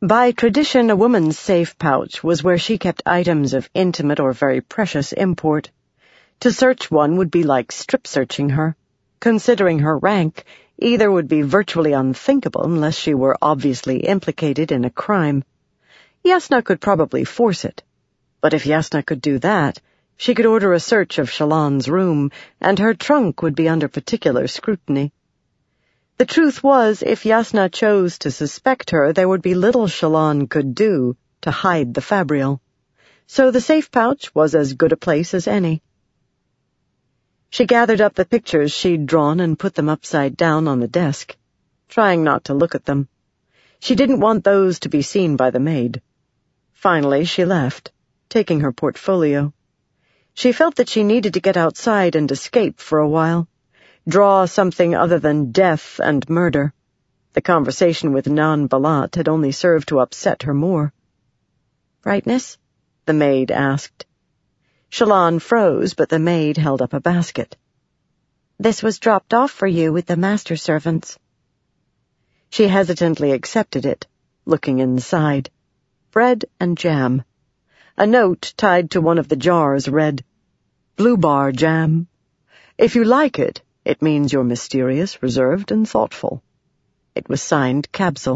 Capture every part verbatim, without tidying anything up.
By tradition, a woman's safe pouch was where she kept items of intimate or very precious import. To search one would be like strip-searching her. Considering her rank, either would be virtually unthinkable unless she were obviously implicated in a crime. Yasna could probably force it. But if Yasna could do that, she could order a search of Shallan's room, and her trunk would be under particular scrutiny. The truth was, if Yasna chose to suspect her, there would be little Shallan could do to hide the fabrial. So the safe pouch was as good a place as any. She gathered up the pictures she'd drawn and put them upside down on the desk, trying not to look at them. She didn't want those to be seen by the maid. Finally, she left, taking her portfolio. She felt that she needed to get outside and escape for a while. Draw something other than death and murder. The conversation with Nan Balat had only served to upset her more. "Brightness?" the maid asked. Shallan froze, but the maid held up a basket. "This was dropped off for you with the master servants." She hesitantly accepted it, looking inside. Bread and jam. A note tied to one of the jars read, "Blue bar jam. If you like it, it means you're mysterious, reserved, and thoughtful." It was signed Kabsal.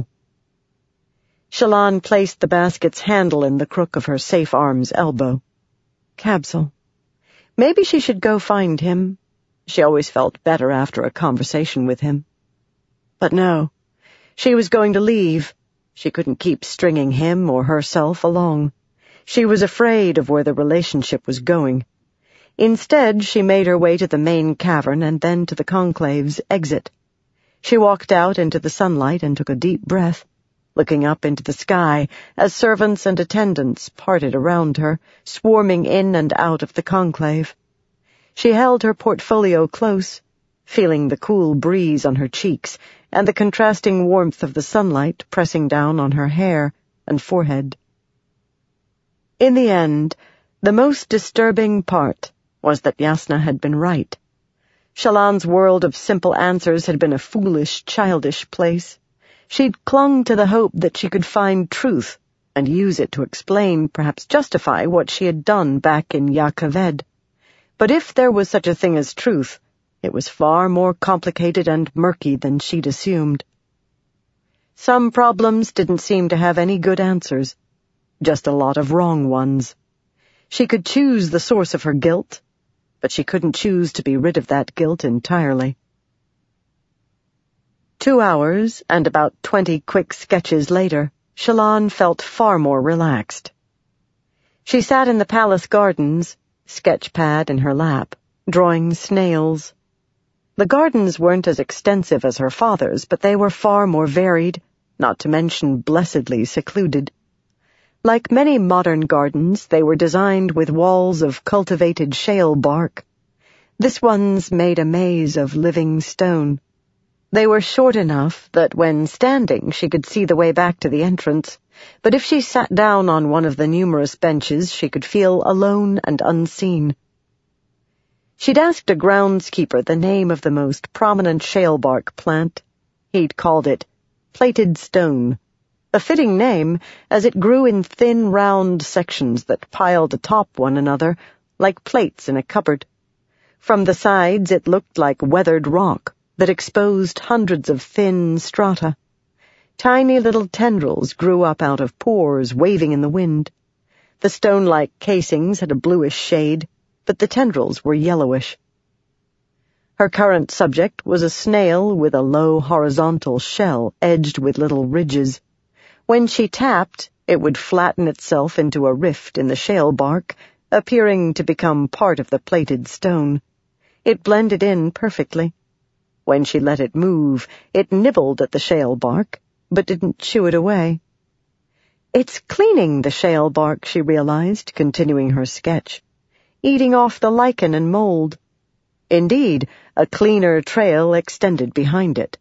Shallan placed the basket's handle in the crook of her safe arm's elbow. Kabsal. Maybe she should go find him. She always felt better after a conversation with him. But no, she was going to leave. She couldn't keep stringing him or herself along. She was afraid of where the relationship was going. Instead, she made her way to the main cavern and then to the conclave's exit. She walked out into the sunlight and took a deep breath, looking up into the sky as servants and attendants parted around her, swarming in and out of the conclave. She held her portfolio close, feeling the cool breeze on her cheeks and the contrasting warmth of the sunlight pressing down on her hair and forehead. In the end, the most disturbing part was that Yasna had been right. Shallan's world of simple answers had been a foolish, childish place. She'd clung to the hope that she could find truth and use it to explain, perhaps justify, what she had done back in Jah Keved. But if there was such a thing as truth, it was far more complicated and murky than she'd assumed. Some problems didn't seem to have any good answers, just a lot of wrong ones. She could choose the source of her guilt, but she couldn't choose to be rid of that guilt entirely. Two hours and about twenty quick sketches later, Shallan felt far more relaxed. She sat in the palace gardens, sketch pad in her lap, drawing snails. The gardens weren't as extensive as her father's, but they were far more varied, not to mention blessedly secluded. Like many modern gardens, they were designed with walls of cultivated shale bark. This one's made a maze of living stone. They were short enough that when standing she could see the way back to the entrance, but if she sat down on one of the numerous benches she could feel alone and unseen. She'd asked a groundskeeper the name of the most prominent shale bark plant. He'd called it plated stone. A fitting name, as it grew in thin, round sections that piled atop one another, like plates in a cupboard. From the sides it looked like weathered rock that exposed hundreds of thin strata. Tiny little tendrils grew up out of pores waving in the wind. The stone-like casings had a bluish shade, but the tendrils were yellowish. Her current subject was a snail with a low horizontal shell edged with little ridges. When she tapped, it would flatten itself into a rift in the shale bark, appearing to become part of the plated stone. It blended in perfectly. When she let it move, it nibbled at the shale bark, but didn't chew it away. It's cleaning the shale bark, she realized, continuing her sketch, eating off the lichen and mold. Indeed, a cleaner trail extended behind it.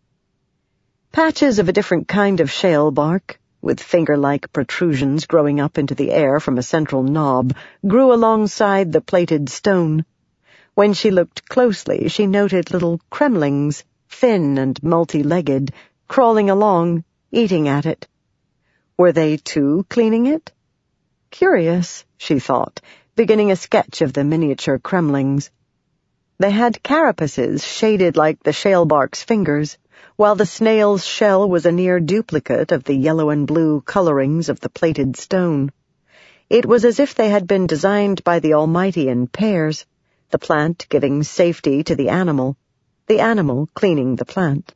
Patches of a different kind of shale bark, with finger-like protrusions growing up into the air from a central knob, grew alongside the plated stone. When she looked closely, she noted little cremlings, thin and multi-legged, crawling along, eating at it. Were they too cleaning it? Curious, she thought, beginning a sketch of the miniature cremlings. They had carapaces shaded like the shalebark's fingers, while the snail's shell was a near duplicate of the yellow and blue colorings of the plated stone. It was as if they had been designed by the Almighty in pairs, the plant giving safety to the animal, the animal cleaning the plant.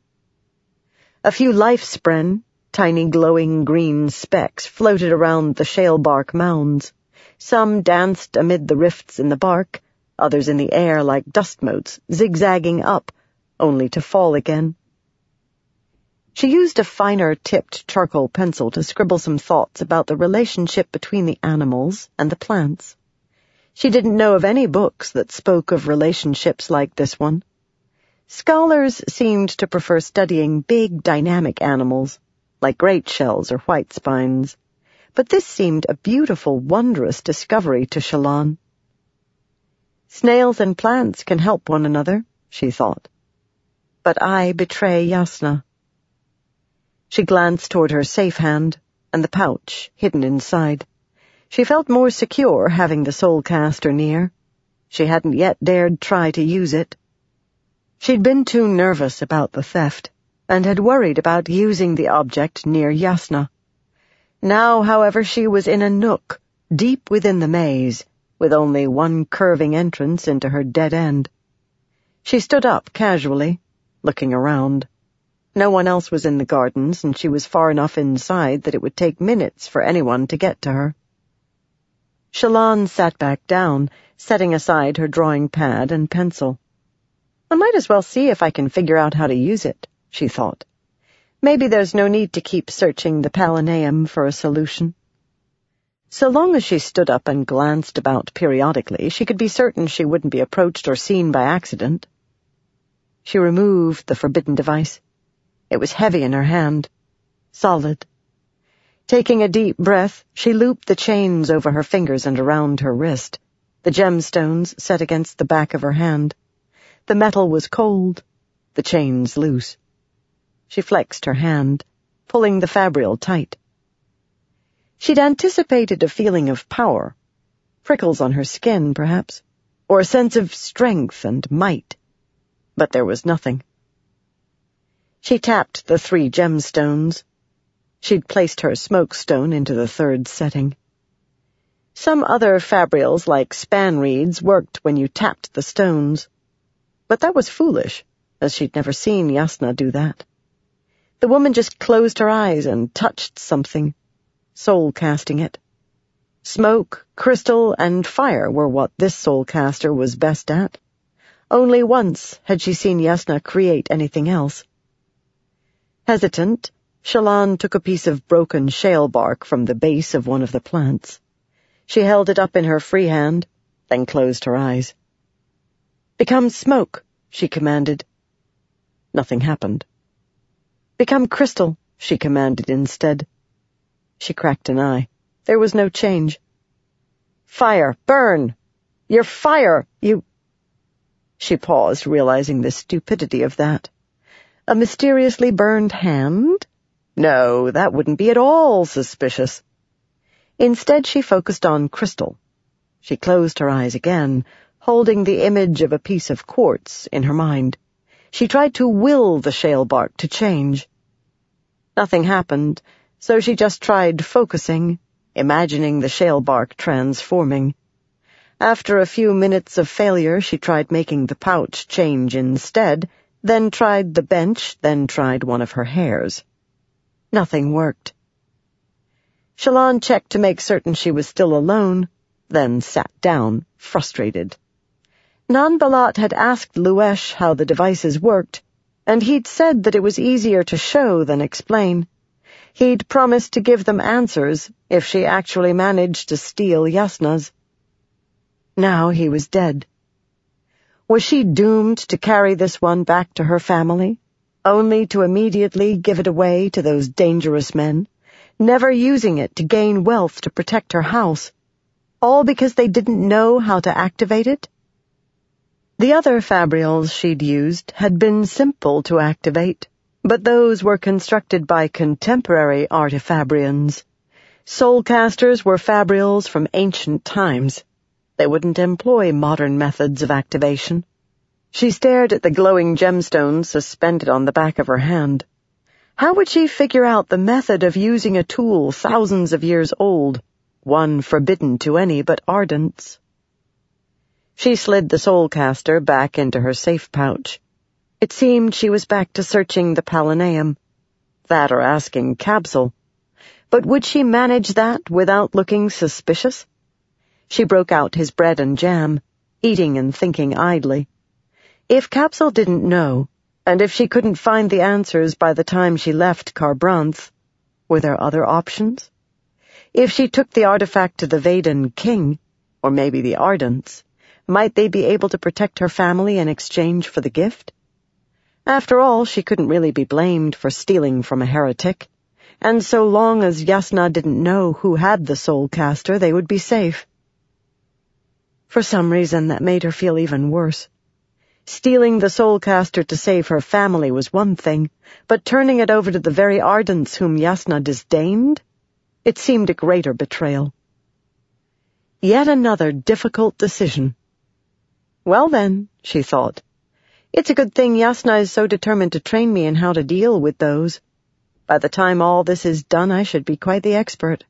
A few life-spren, tiny glowing green specks, floated around the shalebark mounds. Some danced amid the rifts in the bark, others in the air like dust motes, zigzagging up, only to fall again. She used a finer-tipped charcoal pencil to scribble some thoughts about the relationship between the animals and the plants. She didn't know of any books that spoke of relationships like this one. Scholars seemed to prefer studying big, dynamic animals, like great shells or white spines, but this seemed a beautiful, wondrous discovery to Shallan. Snails and plants can help one another, she thought. But I betray Jasnah. She glanced toward her safe hand and the pouch hidden inside. She felt more secure having the soulcaster near. She hadn't yet dared try to use it. She'd been too nervous about the theft, and had worried about using the object near Jasnah. Now, however, she was in a nook, deep within the maze, with only one curving entrance into her dead end. She stood up casually, looking around. No one else was in the gardens, and she was far enough inside that it would take minutes for anyone to get to her. Shallan sat back down, setting aside her drawing pad and pencil. I might as well see if I can figure out how to use it, she thought. Maybe there's no need to keep searching the Palanaeum for a solution. So long as she stood up and glanced about periodically, she could be certain she wouldn't be approached or seen by accident. She removed the forbidden device. It was heavy in her hand, solid. Taking a deep breath, she looped the chains over her fingers and around her wrist, the gemstones set against the back of her hand. The metal was cold, the chains loose. She flexed her hand, pulling the fabrial tight. She'd anticipated a feeling of power, prickles on her skin, perhaps, or a sense of strength and might, but there was nothing. She tapped the three gemstones. She'd placed her smokestone into the third setting. Some other fabrials, like span reeds, worked when you tapped the stones, but that was foolish, as she'd never seen Jasnah do that. The woman just closed her eyes and touched something, soul-casting it. Smoke, crystal, and fire were what this soul-caster was best at. Only once had she seen Jasnah create anything else. Hesitant, Shallan took a piece of broken shale bark from the base of one of the plants. She held it up in her free hand, then closed her eyes. "Become smoke," she commanded. Nothing happened. "Become crystal," she commanded instead. She cracked an eye. There was no change. "Fire! Burn! You're fire! You—" She paused, realizing the stupidity of that. A mysteriously burned hand? No, that wouldn't be at all suspicious. Instead, she focused on crystal. She closed her eyes again, holding the image of a piece of quartz in her mind. She tried to will the shale bark to change. Nothing happened, so she just tried focusing, imagining the shale bark transforming. After a few minutes of failure, she tried making the pouch change instead, then tried the bench, then tried one of her hairs. Nothing worked. Shallan checked to make certain she was still alone, then sat down, frustrated. Nanbalat had asked Luesh how the devices worked, and he'd said that it was easier to show than explain. He'd promised to give them answers if she actually managed to steal Jasnah's. Now he was dead. Was she doomed to carry this one back to her family, only to immediately give it away to those dangerous men, never using it to gain wealth to protect her house, all because they didn't know how to activate it? The other fabrials she'd used had been simple to activate, but those were constructed by contemporary artifabrians. Soulcasters were fabrials from ancient times. They wouldn't employ modern methods of activation. She stared at the glowing gemstones suspended on the back of her hand. How would she figure out the method of using a tool thousands of years old, one forbidden to any but Ardents? She slid the soulcaster back into her safe pouch. It seemed she was back to searching the Palanaeum. That or asking Capsule. But would she manage that without looking suspicious? She broke out his bread and jam, eating and thinking idly. If Capsule didn't know, and if she couldn't find the answers by the time she left Kharbranth, were there other options? If she took the artifact to the Vaden king, or maybe the Ardents, might they be able to protect her family in exchange for the gift? After all, she couldn't really be blamed for stealing from a heretic, and so long as Jasnah didn't know who had the soulcaster, they would be safe. For some reason, that made her feel even worse. Stealing the soulcaster to save her family was one thing, but turning it over to the very Ardents whom Jasnah disdained? It seemed a greater betrayal. Yet another difficult decision. Well then, she thought, it's a good thing Jasnah is so determined to train me in how to deal with those. By the time all this is done, I should be quite the expert.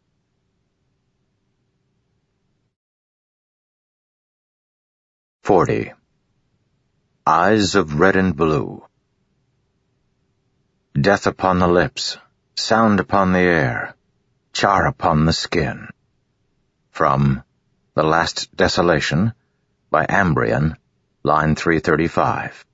Forty. Eyes of red and blue. Death upon the lips, sound upon the air, char upon the skin. From The Last Desolation, by Ambrian, line three thirty-five.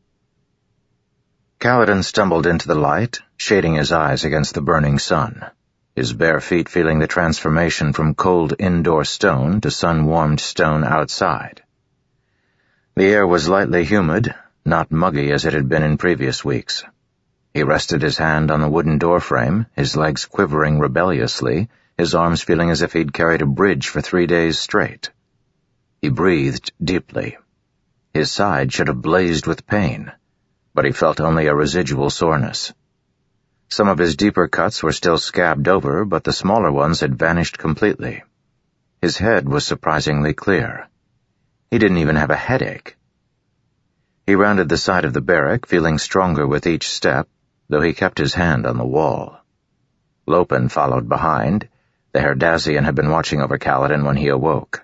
Kaladin stumbled into the light, shading his eyes against the burning sun, his bare feet feeling the transformation from cold indoor stone to sun-warmed stone outside. The air was lightly humid, not muggy as it had been in previous weeks. He rested his hand on the wooden doorframe, his legs quivering rebelliously, his arms feeling as if he'd carried a bridge for three days straight. He breathed deeply. His side should have blazed with pain, but he felt only a residual soreness. Some of his deeper cuts were still scabbed over, but the smaller ones had vanished completely. His head was surprisingly clear. He didn't even have a headache. He rounded the side of the barrack, feeling stronger with each step, though he kept his hand on the wall. Lopen followed behind. The Herdazian had been watching over Kaladin when he awoke.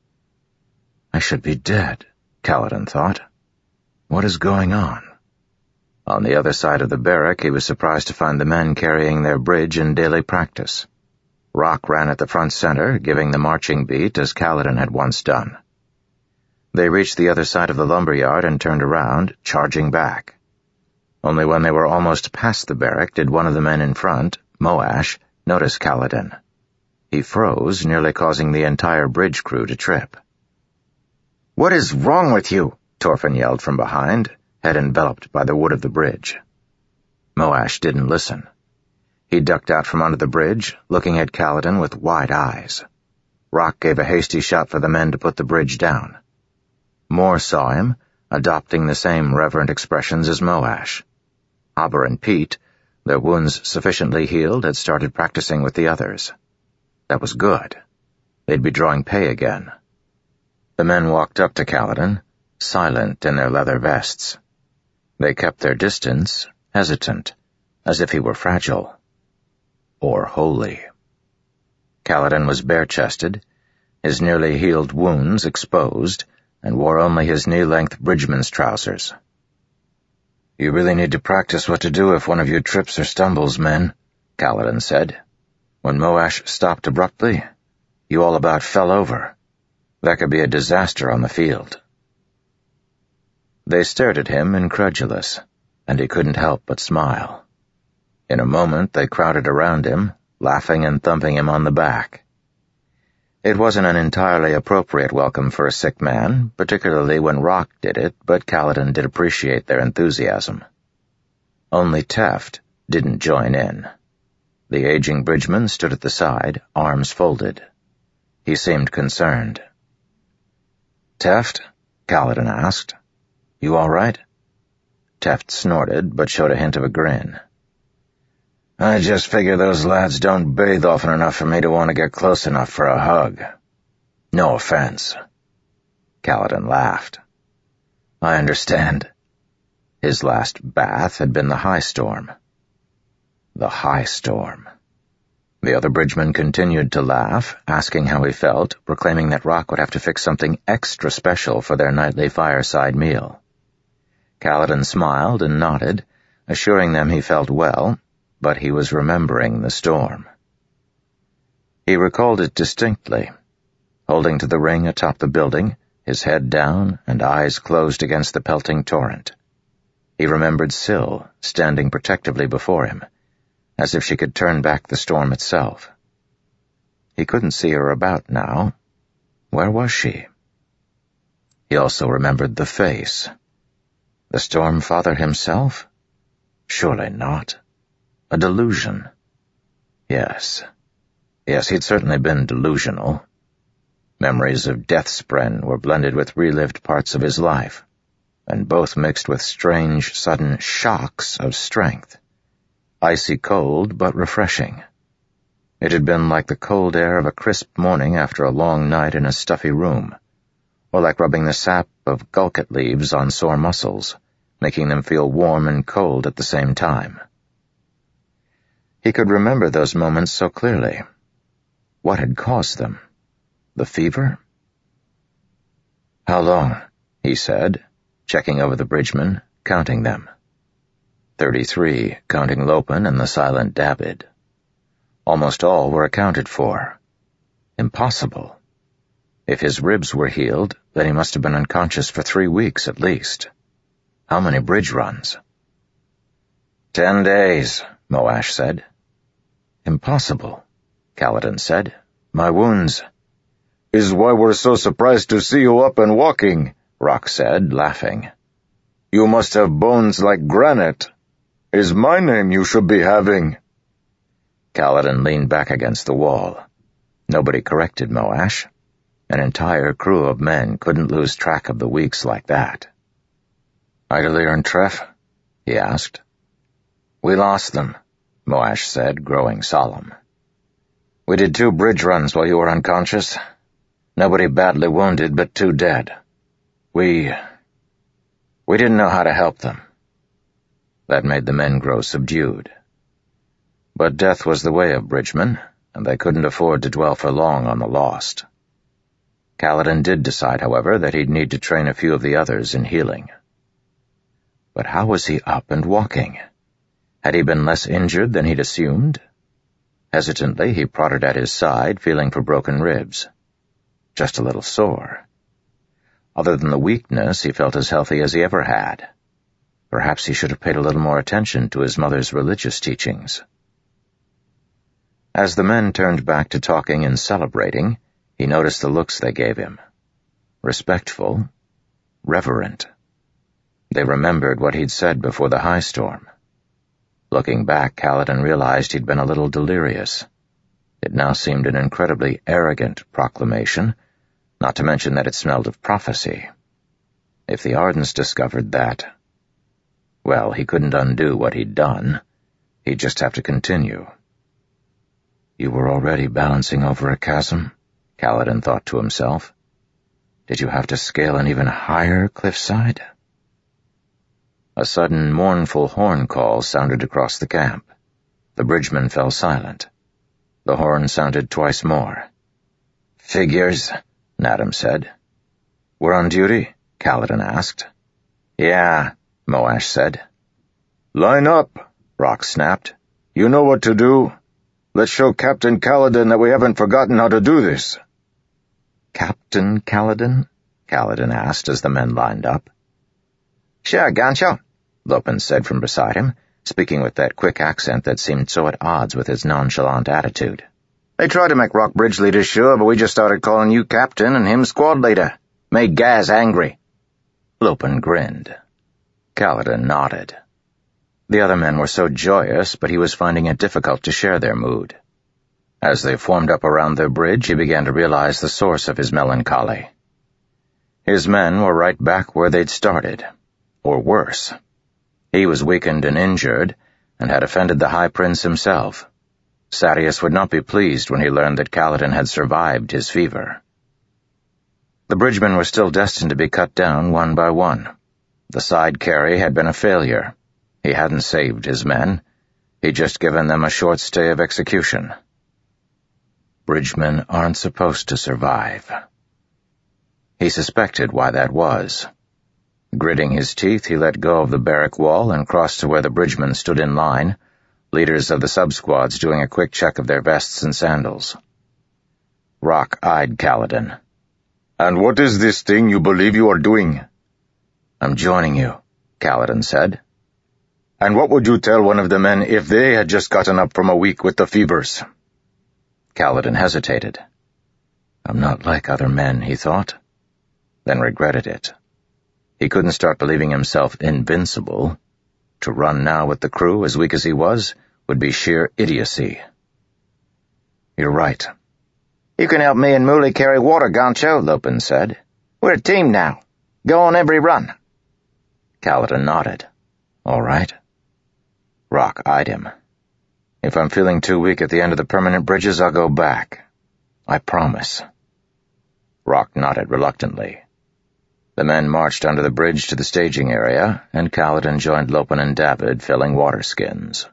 I should be dead, Kaladin thought. What is going on? On the other side of the barrack, he was surprised to find the men carrying their bridge in daily practice. Rock ran at the front center, giving the marching beat as Kaladin had once done. They reached the other side of the lumberyard and turned around, charging back. Only when they were almost past the barrack did one of the men in front, Moash, notice Kaladin. He froze, nearly causing the entire bridge crew to trip. "What is wrong with you?" Torfin yelled from behind, head enveloped by the wood of the bridge. Moash didn't listen. He ducked out from under the bridge, looking at Kaladin with wide eyes. Rock gave a hasty shout for the men to put the bridge down. Moore saw him, adopting the same reverent expressions as Moash. Hobber and Pete, their wounds sufficiently healed, had started practicing with the others. That was good. They'd be drawing pay again. The men walked up to Kaladin, silent in their leather vests. They kept their distance, hesitant, as if he were fragile. Or holy. Kaladin was bare-chested, his nearly healed wounds exposed, and wore only his knee-length bridgeman's trousers. "You really need to practice what to do if one of you trips or stumbles, men," Kaladin said. When Moash stopped abruptly, you all about fell over. That could be a disaster on the field. They stared at him, incredulous, and he couldn't help but smile. In a moment they crowded around him, laughing and thumping him on the back. It wasn't an entirely appropriate welcome for a sick man, particularly when Rock did it, but Kaladin did appreciate their enthusiasm. Only Teft didn't join in. The aging bridgeman stood at the side, arms folded. He seemed concerned. "Teft?" Kaladin asked. "You all right?" Teft snorted, but showed a hint of a grin. I just figure those lads don't bathe often enough for me to want to get close enough for a hug. No offense. Kaladin laughed. I understand. His last bath had been the high storm. The high storm. The other bridgeman continued to laugh, asking how he felt, proclaiming that Rock would have to fix something extra special for their nightly fireside meal. Kaladin smiled and nodded, assuring them he felt well, but he was remembering the storm. He recalled it distinctly, holding to the ring atop the building, his head down and eyes closed against the pelting torrent. He remembered Syl standing protectively before him, as if she could turn back the storm itself. He couldn't see her about now. Where was she? He also remembered the face. The Stormfather himself? Surely not. A delusion. Yes. Yes, he'd certainly been delusional. Memories of Deathspren were blended with relived parts of his life, and both mixed with strange, sudden shocks of strength. Icy cold, but refreshing. It had been like the cold air of a crisp morning after a long night in a stuffy room, or like rubbing the sap of gulket leaves on sore muscles, making them feel warm and cold at the same time. He could remember those moments so clearly. What had caused them? The fever? How long? He said, checking over the bridgemen, counting them. Thirty-three, counting Lopen and the silent David. Almost all were accounted for. Impossible. If his ribs were healed, then he must have been unconscious for three weeks at least. How many bridge runs? Ten days, Moash said. Impossible, Kaladin said. My wounds. Is why we're so surprised to see you up and walking, Rock said, laughing. You must have bones like granite. Is my name you should be having. Kaladin leaned back against the wall. Nobody corrected Moash. An entire crew of men couldn't lose track of the weeks like that. Idalier and Treff? He asked. We lost them, Moash said, growing solemn. We did two bridge runs while you were unconscious. Nobody badly wounded, but two dead. We... we didn't know how to help them. That made the men grow subdued. But death was the way of bridgemen, and they couldn't afford to dwell for long on the lost. Kaladin did decide, however, that he'd need to train a few of the others in healing. But how was he up and walking? Had he been less injured than he'd assumed? Hesitantly, he prodded at his side, feeling for broken ribs. Just a little sore. Other than the weakness, he felt as healthy as he ever had. Perhaps he should have paid a little more attention to his mother's religious teachings. As the men turned back to talking and celebrating, he noticed the looks they gave him. Respectful, reverent. They remembered what he'd said before the high storm. Looking back, Kaladin realized he'd been a little delirious. It now seemed an incredibly arrogant proclamation, not to mention that it smelled of prophecy. If the Ardents discovered that, well, he couldn't undo what he'd done. He'd just have to continue. You were already balancing over a chasm, Kaladin thought to himself. Did you have to scale an even higher cliffside? A sudden mournful horn call sounded across the camp. The bridgemen fell silent. The horn sounded twice more. Figures, Nadam said. We're on duty? Kaladin asked. Yeah, Moash said. Line up, Rock snapped. You know what to do. Let's show Captain Kaladin that we haven't forgotten how to do this. Captain Kaladin? Kaladin asked as the men lined up. Sure, Gancho, Lopen said from beside him, speaking with that quick accent that seemed so at odds with his nonchalant attitude. They tried to make Rock bridge leader sure, but we just started calling you captain and him squad leader. Made Gaz angry. Lopen grinned. Kaladin nodded. The other men were so joyous, but he was finding it difficult to share their mood. As they formed up around their bridge, he began to realize the source of his melancholy. His men were right back where they'd started, or worse. He was weakened and injured, and had offended the High Prince himself. Sadeas would not be pleased when he learned that Kaladin had survived his fever. The bridgemen were still destined to be cut down one by one. The side carry had been a failure. He hadn't saved his men. He'd just given them a short stay of execution. Bridgemen aren't supposed to survive. He suspected why that was. Gritting his teeth, he let go of the barrack wall and crossed to where the bridgemen stood in line, leaders of the sub-squads doing a quick check of their vests and sandals. Rock eyed Kaladin. "And what is this thing you believe you are doing?" "I'm joining you," Kaladin said. "And what would you tell one of the men if they had just gotten up from a week with the fevers?" Kaladin hesitated. I'm not like other men, he thought, then regretted it. He couldn't start believing himself invincible. To run now with the crew, as weak as he was, would be sheer idiocy. "You're right." "You can help me and Muli carry water, Goncho," Lopin said. "We're a team now. Go on every run." Kaladin nodded. "All right." Rock eyed him. "If I'm feeling too weak at the end of the permanent bridges, I'll go back. I promise." Rock nodded reluctantly. The men marched under the bridge to the staging area, and Kaladin joined Lopin and David filling water skins.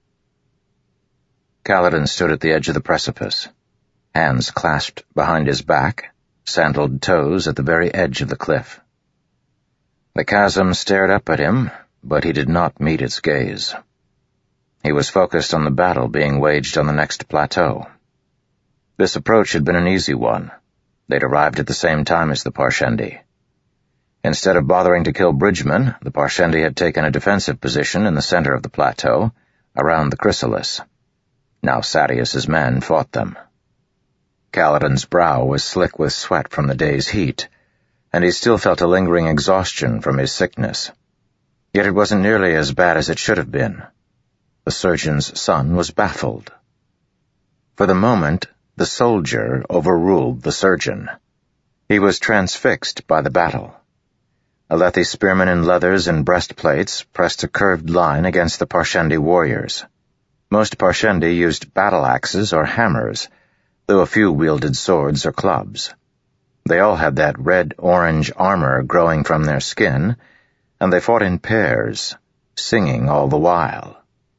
Kaladin stood at the edge of the precipice, hands clasped behind his back, sandaled toes at the very edge of the cliff. The chasm stared up at him, but he did not meet its gaze. He was focused on the battle being waged on the next plateau. This approach had been an easy one. They'd arrived at the same time as the Parshendi. Instead of bothering to kill bridgemen, the Parshendi had taken a defensive position in the center of the plateau, around the chrysalis. Now Sadeas's men fought them. Kaladin's brow was slick with sweat from the day's heat, and he still felt a lingering exhaustion from his sickness. Yet it wasn't nearly as bad as it should have been. The surgeon's son was baffled. For the moment, the soldier overruled the surgeon. He was transfixed by the battle. Alethi spearmen in leathers and breastplates pressed a curved line against the Parshendi warriors. Most Parshendi used battle axes or hammers, though a few wielded swords or clubs. They all had that red-orange armor growing from their skin, and they fought in pairs, singing all the while.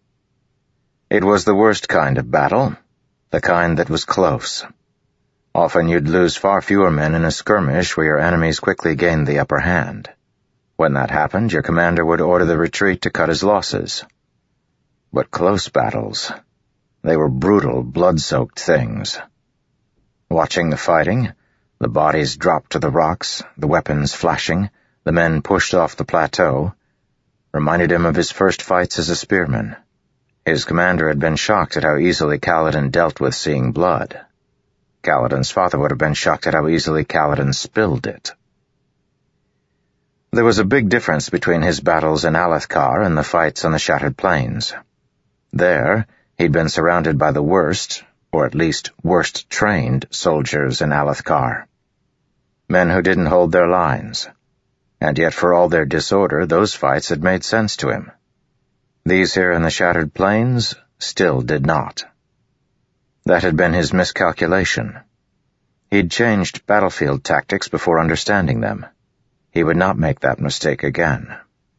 It was the worst kind of battle, the kind that was close. Often you'd lose far fewer men in a skirmish where your enemies quickly gained the upper hand. When that happened, your commander would order the retreat to cut his losses. But close battles, they were brutal, blood-soaked things. Watching the fighting, the bodies dropped to the rocks, the weapons flashing, the men pushed off the plateau, reminded him of his first fights as a spearman. His commander had been shocked at how easily Kaladin dealt with seeing blood. Kaladin's father would have been shocked at how easily Kaladin spilled it. There was a big difference between his battles in Alethkar and the fights on the Shattered Plains. There, he'd been surrounded by the worst, or at least worst-trained, soldiers in Alethkar. Men who didn't hold their lines. And yet for all their disorder, those fights had made sense to him. These here in the Shattered Plains still did not. That had been his miscalculation. He'd changed battlefield tactics before understanding them. He would not make that mistake again.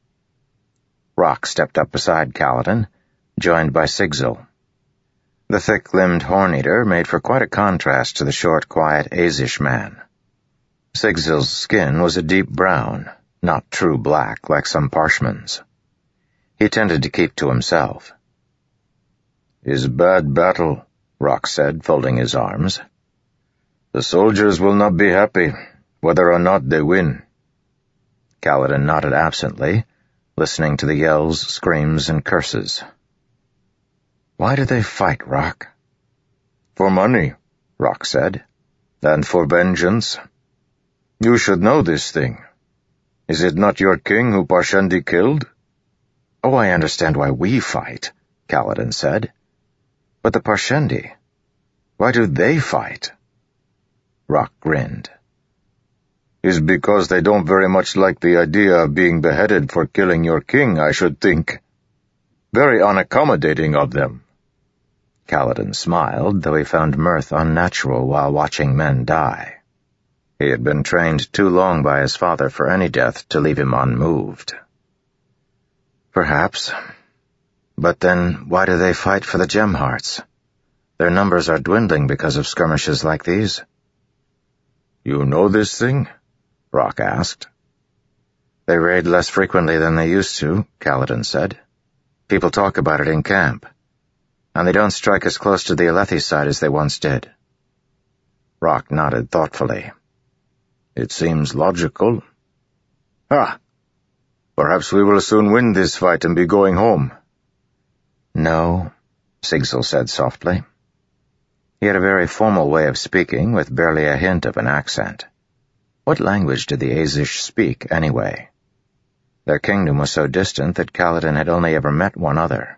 Rock stepped up beside Kaladin, joined by Sigzil. The thick-limbed Horn-Eater made for quite a contrast to the short, quiet Azish man. Sigzil's skin was a deep brown, not true black like some Parshman's. He tended to keep to himself. "Is bad battle," Rock said, folding his arms. "The soldiers will not be happy, whether or not they win." Kaladin nodded absently, listening to the yells, screams, and curses. "Why do they fight, Rock?" "For money," Rock said, "and for vengeance. You should know this thing. Is it not your king who Parshendi killed?" "Oh, I understand why we fight," Kaladin said. "But the Parshendi, why do they fight?" Rock grinned. is because they don't very much like the idea of being beheaded for killing your king, I should think. Very unaccommodating of them." Kaladin smiled, though he found mirth unnatural while watching men die. He had been trained too long by his father for any death to leave him unmoved. "Perhaps. But then why do they fight for the gem hearts? Their numbers are dwindling because of skirmishes like these." "You know this thing?" Rock asked. "They raid less frequently than they used to," Kaladin said. "People talk about it in camp. And they don't strike as close to the Alethi side as they once did." Rock nodded thoughtfully. "It seems logical. Ah! Perhaps we will soon win this fight and be going home." "No," Sigzil said softly. He had a very formal way of speaking, with barely a hint of an accent. What language did the Azish speak, anyway? Their kingdom was so distant that Kaladin had only ever met one other.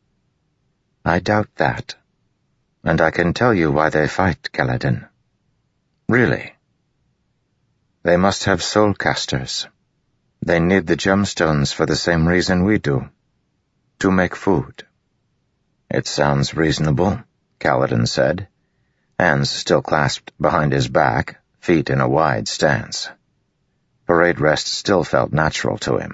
"I doubt that. And I can tell you why they fight, Kaladin. Really. They must have soul casters. They need the gemstones for the same reason we do. To make food." "It sounds reasonable," Kaladin said, hands still clasped behind his back, feet in a wide stance. Parade rest still felt natural to him.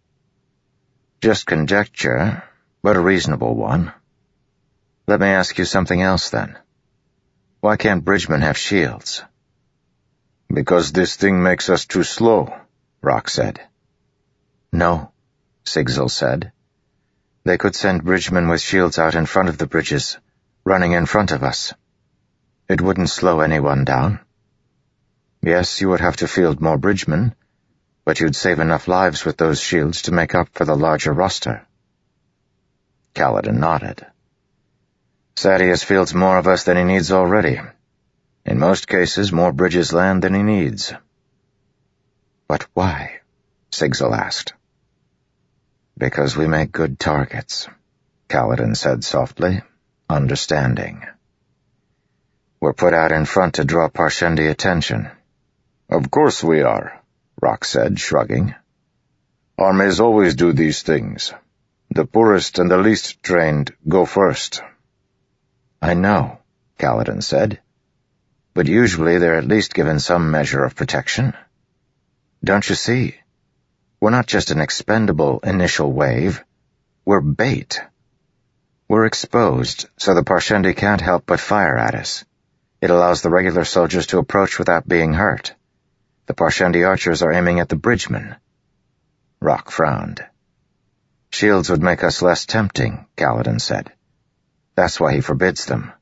"Just conjecture, but a reasonable one. Let me ask you something else, then. Why can't bridgemen have shields?" "Because this thing makes us too slow," Rock said. "No," Sigzil said. "They could send bridgemen with shields out in front of the bridges, running in front of us. It wouldn't slow anyone down. Yes, you would have to field more bridgemen, but you'd save enough lives with those shields to make up for the larger roster." Kaladin nodded. "Sadeas fields more of us than he needs already. In most cases, more bridges land than he needs." "But why?" Sigzil asked. "Because we make good targets," Kaladin said softly, understanding. "We're put out in front to draw Parshendi attention." "Of course we are," Rock said, shrugging. "Armies always do these things. The poorest and the least trained go first." "I know," Kaladin said. "But usually they're at least given some measure of protection. Don't you see? We're not just an expendable initial wave. We're bait. We're exposed, so the Parshendi can't help but fire at us. It allows the regular soldiers to approach without being hurt. The Parshendi archers are aiming at the bridgemen." Rock frowned. "Shields would make us less tempting," Kaladin said. "That's why he forbids them."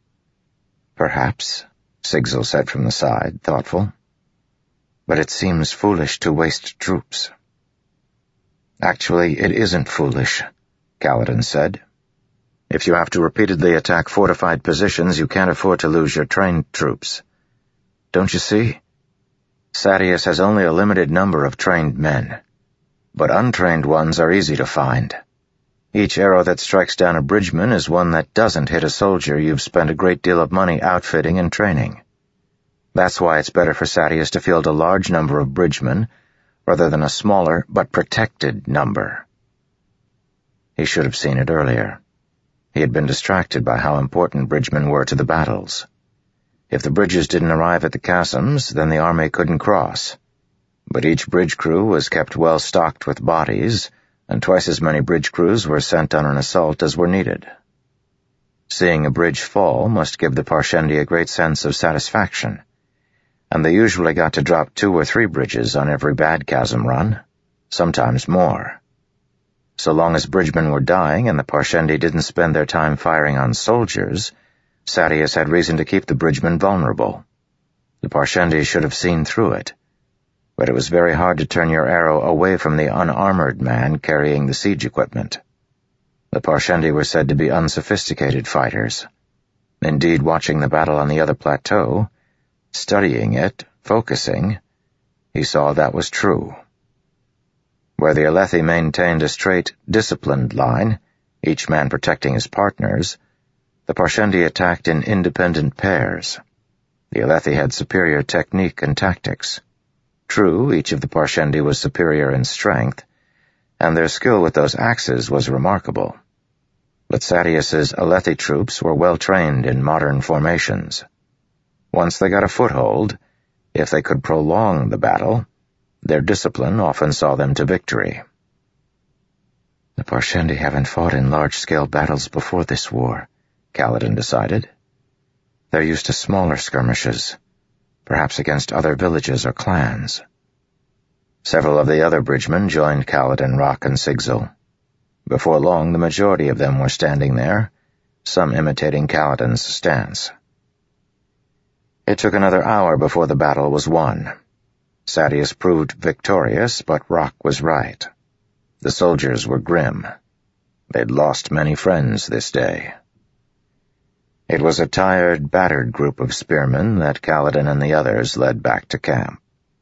"Perhaps," Sigzil said from the side, thoughtful. "But it seems foolish to waste troops." "Actually, it isn't foolish," Kaladin said. "If you have to repeatedly attack fortified positions, you can't afford to lose your trained troops. Don't you see? Sadeas has only a limited number of trained men, but untrained ones are easy to find. Each arrow that strikes down a bridgeman is one that doesn't hit a soldier you've spent a great deal of money outfitting and training. That's why it's better for Sadeas to field a large number of bridgemen rather than a smaller but protected number." He should have seen it earlier. He had been distracted by how important bridgemen were to the battles. If the bridges didn't arrive at the chasms, then the army couldn't cross. But each bridge crew was kept well stocked with bodies, and twice as many bridge crews were sent on an assault as were needed. Seeing a bridge fall must give the Parshendi a great sense of satisfaction, and they usually got to drop two or three bridges on every bad chasm run, sometimes more. So long as bridgemen were dying and the Parshendi didn't spend their time firing on soldiers, Sadeas had reason to keep the bridgemen vulnerable. The Parshendi should have seen through it, but it was very hard to turn your arrow away from the unarmored man carrying the siege equipment. The Parshendi were said to be unsophisticated fighters. Indeed, watching the battle on the other plateau, studying it, focusing, he saw that was true. Where the Alethi maintained a straight, disciplined line, each man protecting his partners, the Parshendi attacked in independent pairs. The Alethi had superior technique and tactics. True, each of the Parshendi was superior in strength, and their skill with those axes was remarkable. But Sadeas's Alethi troops were well trained in modern formations. Once they got a foothold, if they could prolong the battle, their discipline often saw them to victory. The Parshendi haven't fought in large-scale battles before this war, Kaladin decided. They're used to smaller skirmishes, perhaps against other villages or clans. Several of the other bridgemen joined Kaladin, Rock, and Sigzil. Before long, the majority of them were standing there, some imitating Kaladin's stance. It took another hour before the battle was won. Sadeas proved victorious, but Rock was right. The soldiers were grim. They'd lost many friends this day. It was a tired, battered group of spearmen that Kaladin and the others led back to camp.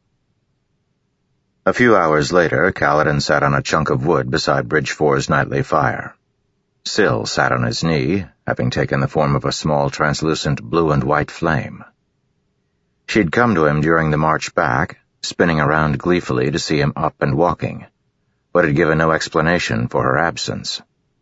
A few hours later, Kaladin sat on a chunk of wood beside Bridge Four's nightly fire. Syl sat on his knee, having taken the form of a small, translucent blue and white flame. She'd come to him during the march back, spinning around gleefully to see him up and walking, but had given no explanation for her absence.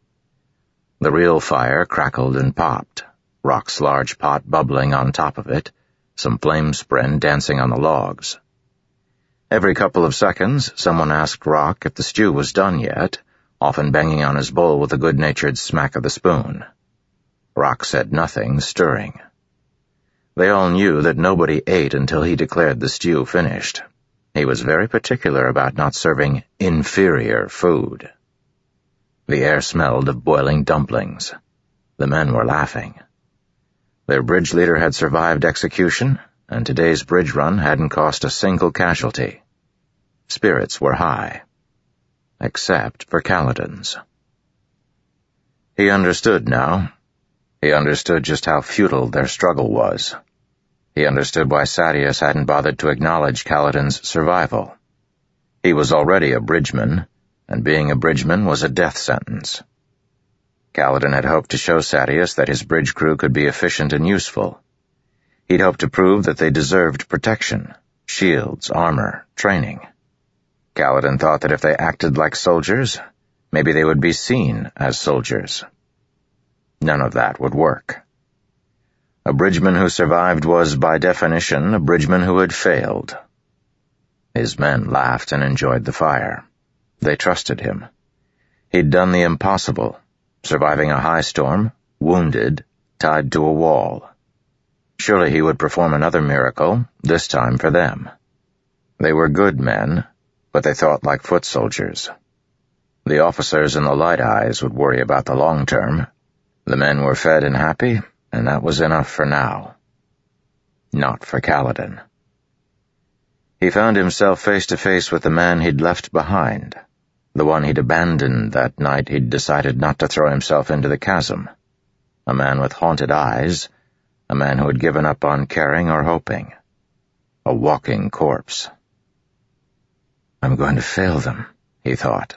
The real fire crackled and popped, Rock's large pot bubbling on top of it, some flame spren dancing on the logs. Every couple of seconds, someone asked Rock if the stew was done yet, often banging on his bowl with a good-natured smack of the spoon. Rock said nothing, stirring. They all knew that nobody ate until he declared the stew finished. He was very particular about not serving inferior food. The air smelled of boiling dumplings. The men were laughing. Their bridge leader had survived execution, and today's bridge run hadn't cost a single casualty. Spirits were high. Except for Kaladin's. He understood now. He understood just how futile their struggle was. He understood why Sadeas hadn't bothered to acknowledge Kaladin's survival. He was already a bridgeman, and being a bridgeman was a death sentence. Kaladin had hoped to show Sadeas that his bridge crew could be efficient and useful. He'd hoped to prove that they deserved protection, shields, armor, training. Kaladin thought that if they acted like soldiers, maybe they would be seen as soldiers. None of that would work. A bridgeman who survived was, by definition, a bridgeman who had failed. His men laughed and enjoyed the fire. They trusted him. He'd done the impossible, surviving a high storm, wounded, tied to a wall. Surely he would perform another miracle, this time for them. They were good men, but they thought like foot soldiers. The officers in the Light Eyes would worry about the long term. The men were fed and happy, and that was enough for now. Not for Kaladin. He found himself face to face with the man he'd left behind, the one he'd abandoned that night he'd decided not to throw himself into the chasm. A man with haunted eyes, a man who had given up on caring or hoping. A walking corpse. I'm going to fail them, he thought.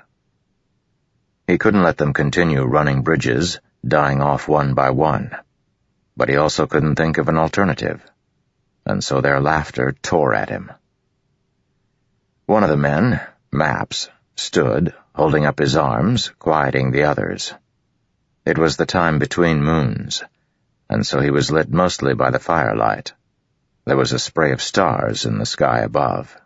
He couldn't let them continue running bridges, dying off one by one. But he also couldn't think of an alternative, and so their laughter tore at him. One of the men, Maps, stood, holding up his arms, quieting the others. It was the time between moons, and so he was lit mostly by the firelight. There was a spray of stars in the sky above.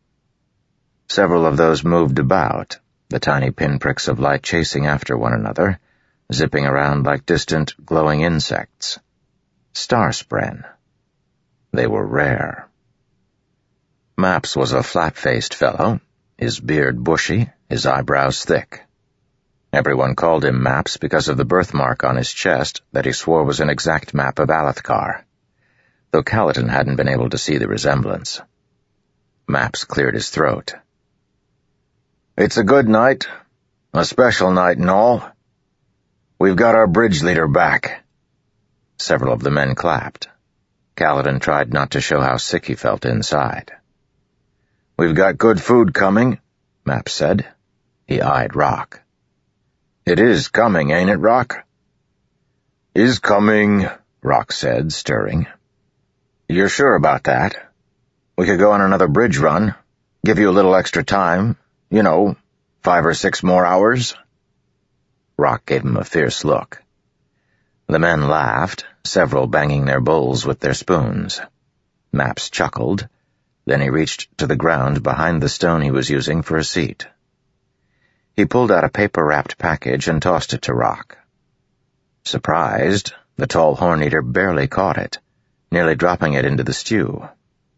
Several of those moved about, the tiny pinpricks of light chasing after one another, zipping around like distant, glowing insects. Star spren. They were rare. Maps was a flat-faced fellow, his beard bushy, his eyebrows thick. Everyone called him Maps because of the birthmark on his chest that he swore was an exact map of Alethkar, though Kaladin hadn't been able to see the resemblance. Maps cleared his throat. It's a good night, a special night and all. We've got our bridge leader back. Several of the men clapped. Kaladin tried not to show how sick he felt inside. We've got good food coming, Maps said. He eyed Rock. It is coming, ain't it, Rock? Is coming, Rock said, stirring. You're sure about that? We could go on another bridge run, Give you a little extra time. You know, five or six more hours." Rock gave him a fierce look. The men laughed, several banging their bowls with their spoons. Maps chuckled. Then he reached to the ground behind the stone he was using for a seat. He pulled out a paper-wrapped package and tossed it to Rock. Surprised, the tall horn-eater barely caught it, nearly dropping it into the stew.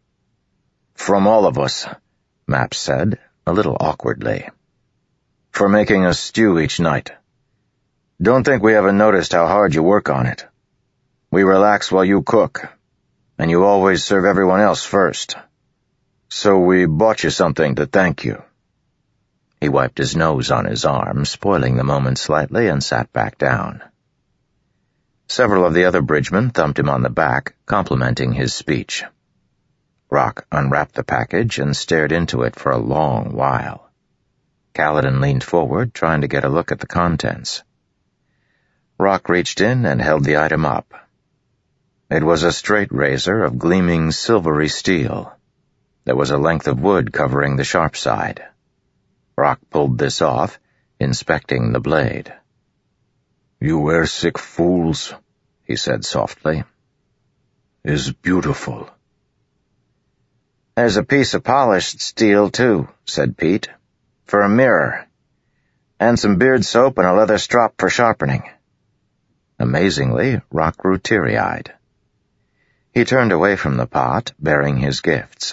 "From all of us," Maps said, a little awkwardly. "For making us stew each night. Don't think we haven't noticed how hard you work on it. We relax while you cook, and you always serve everyone else first. So we bought you something to thank you." He wiped his nose on his arm, spoiling the moment slightly, and sat back down. Several of the other bridgemen thumped him on the back, complimenting his speech. Rock unwrapped the package and stared into it for a long while. Kaladin leaned forward, trying to get a look at the contents. Rock reached in and held the item up. It was a straight razor of gleaming silvery steel. There was a length of wood covering the sharp side. Rock pulled this off, inspecting the blade. "You were sick fools," he said softly. "Is beautiful." "There's a piece of polished steel, too," said Pete, "for a mirror, and some beard soap and a leather strop for sharpening." Amazingly, Rock grew teary-eyed. He turned away from the pot, bearing his gifts.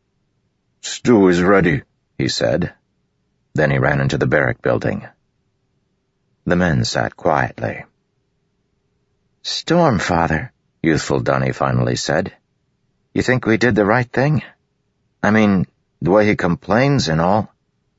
"Stew is ready," he said. Then he ran into the barrack building. The men sat quietly. "Stormfather," youthful Dunny finally said, "you think we did the right thing? I mean, the way he complains and all."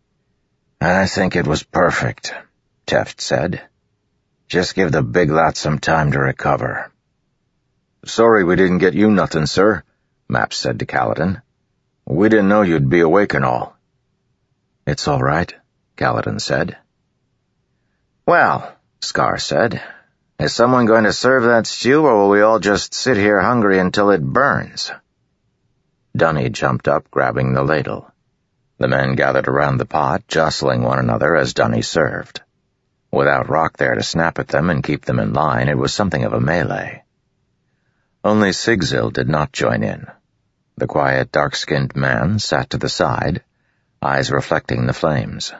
"I think it was perfect," Teft said. "Just give the big lot some time to recover." "Sorry we didn't get you nothing, sir," Maps said to Kaladin. "We didn't know you'd be awake and all." "It's all right," Kaladin said. "Well," Scar said, "is someone going to serve that stew, or will we all just sit here hungry until it burns?" Dunny jumped up, grabbing the ladle. The men gathered around the pot, jostling one another as Dunny served. Without Rock there to snap at them and keep them in line, it was something of a melee. Only Sigzil did not join in. The quiet, dark-skinned man sat to the side, eyes reflecting the flames.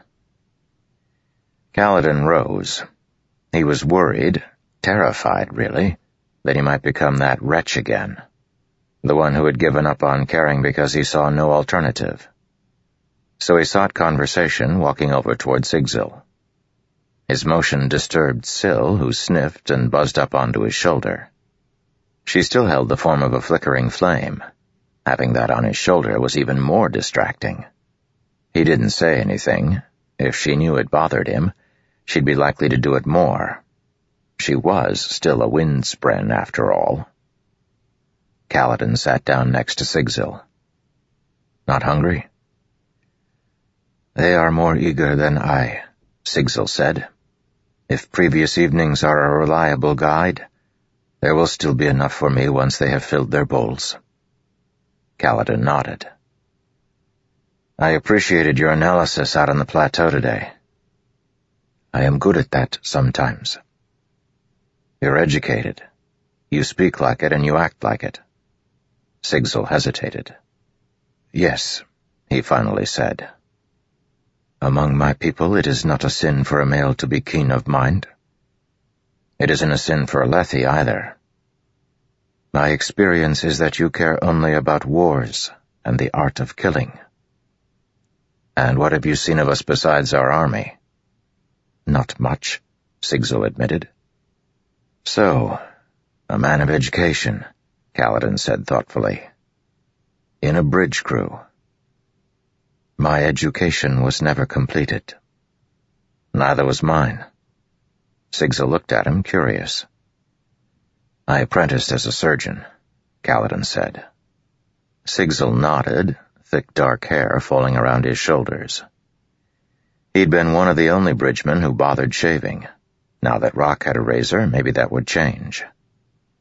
Kaladin rose. He was worried, terrified really, that he might become that wretch again, the one who had given up on caring because he saw no alternative. So he sought conversation, walking over toward Sigzil. His motion disturbed Syl, who sniffed and buzzed up onto his shoulder. She still held the form of a flickering flame. Having that on his shoulder was even more distracting. He didn't say anything. If she knew it bothered him, she'd be likely to do it more. She was still a windspren, after all. Kaladin sat down next to Sigzil. "Not hungry?" "They are more eager than I," Sigzil said. "If previous evenings are a reliable guide, there will still be enough for me once they have filled their bowls." Kaladin nodded. "I appreciated your analysis out on the plateau today. I am good at that sometimes. You're educated. You speak like it and you act like it." Sigzil hesitated. "Yes," he finally said. "Among my people it is not a sin for a male to be keen of mind. It isn't a sin for a Lethi either. My experience is that you care only about wars and the art of killing." "And what have you seen of us besides our army?" "Not much," Sigzil admitted. "So, a man of education," Kaladin said thoughtfully. "In a bridge crew. My education was never completed." "Neither was mine." Sigzil looked at him, curious. "I apprenticed as a surgeon," Kaladin said. Sigzil nodded, thick dark hair falling around his shoulders. He'd been one of the only bridgemen who bothered shaving. Now that Rock had a razor, maybe that would change.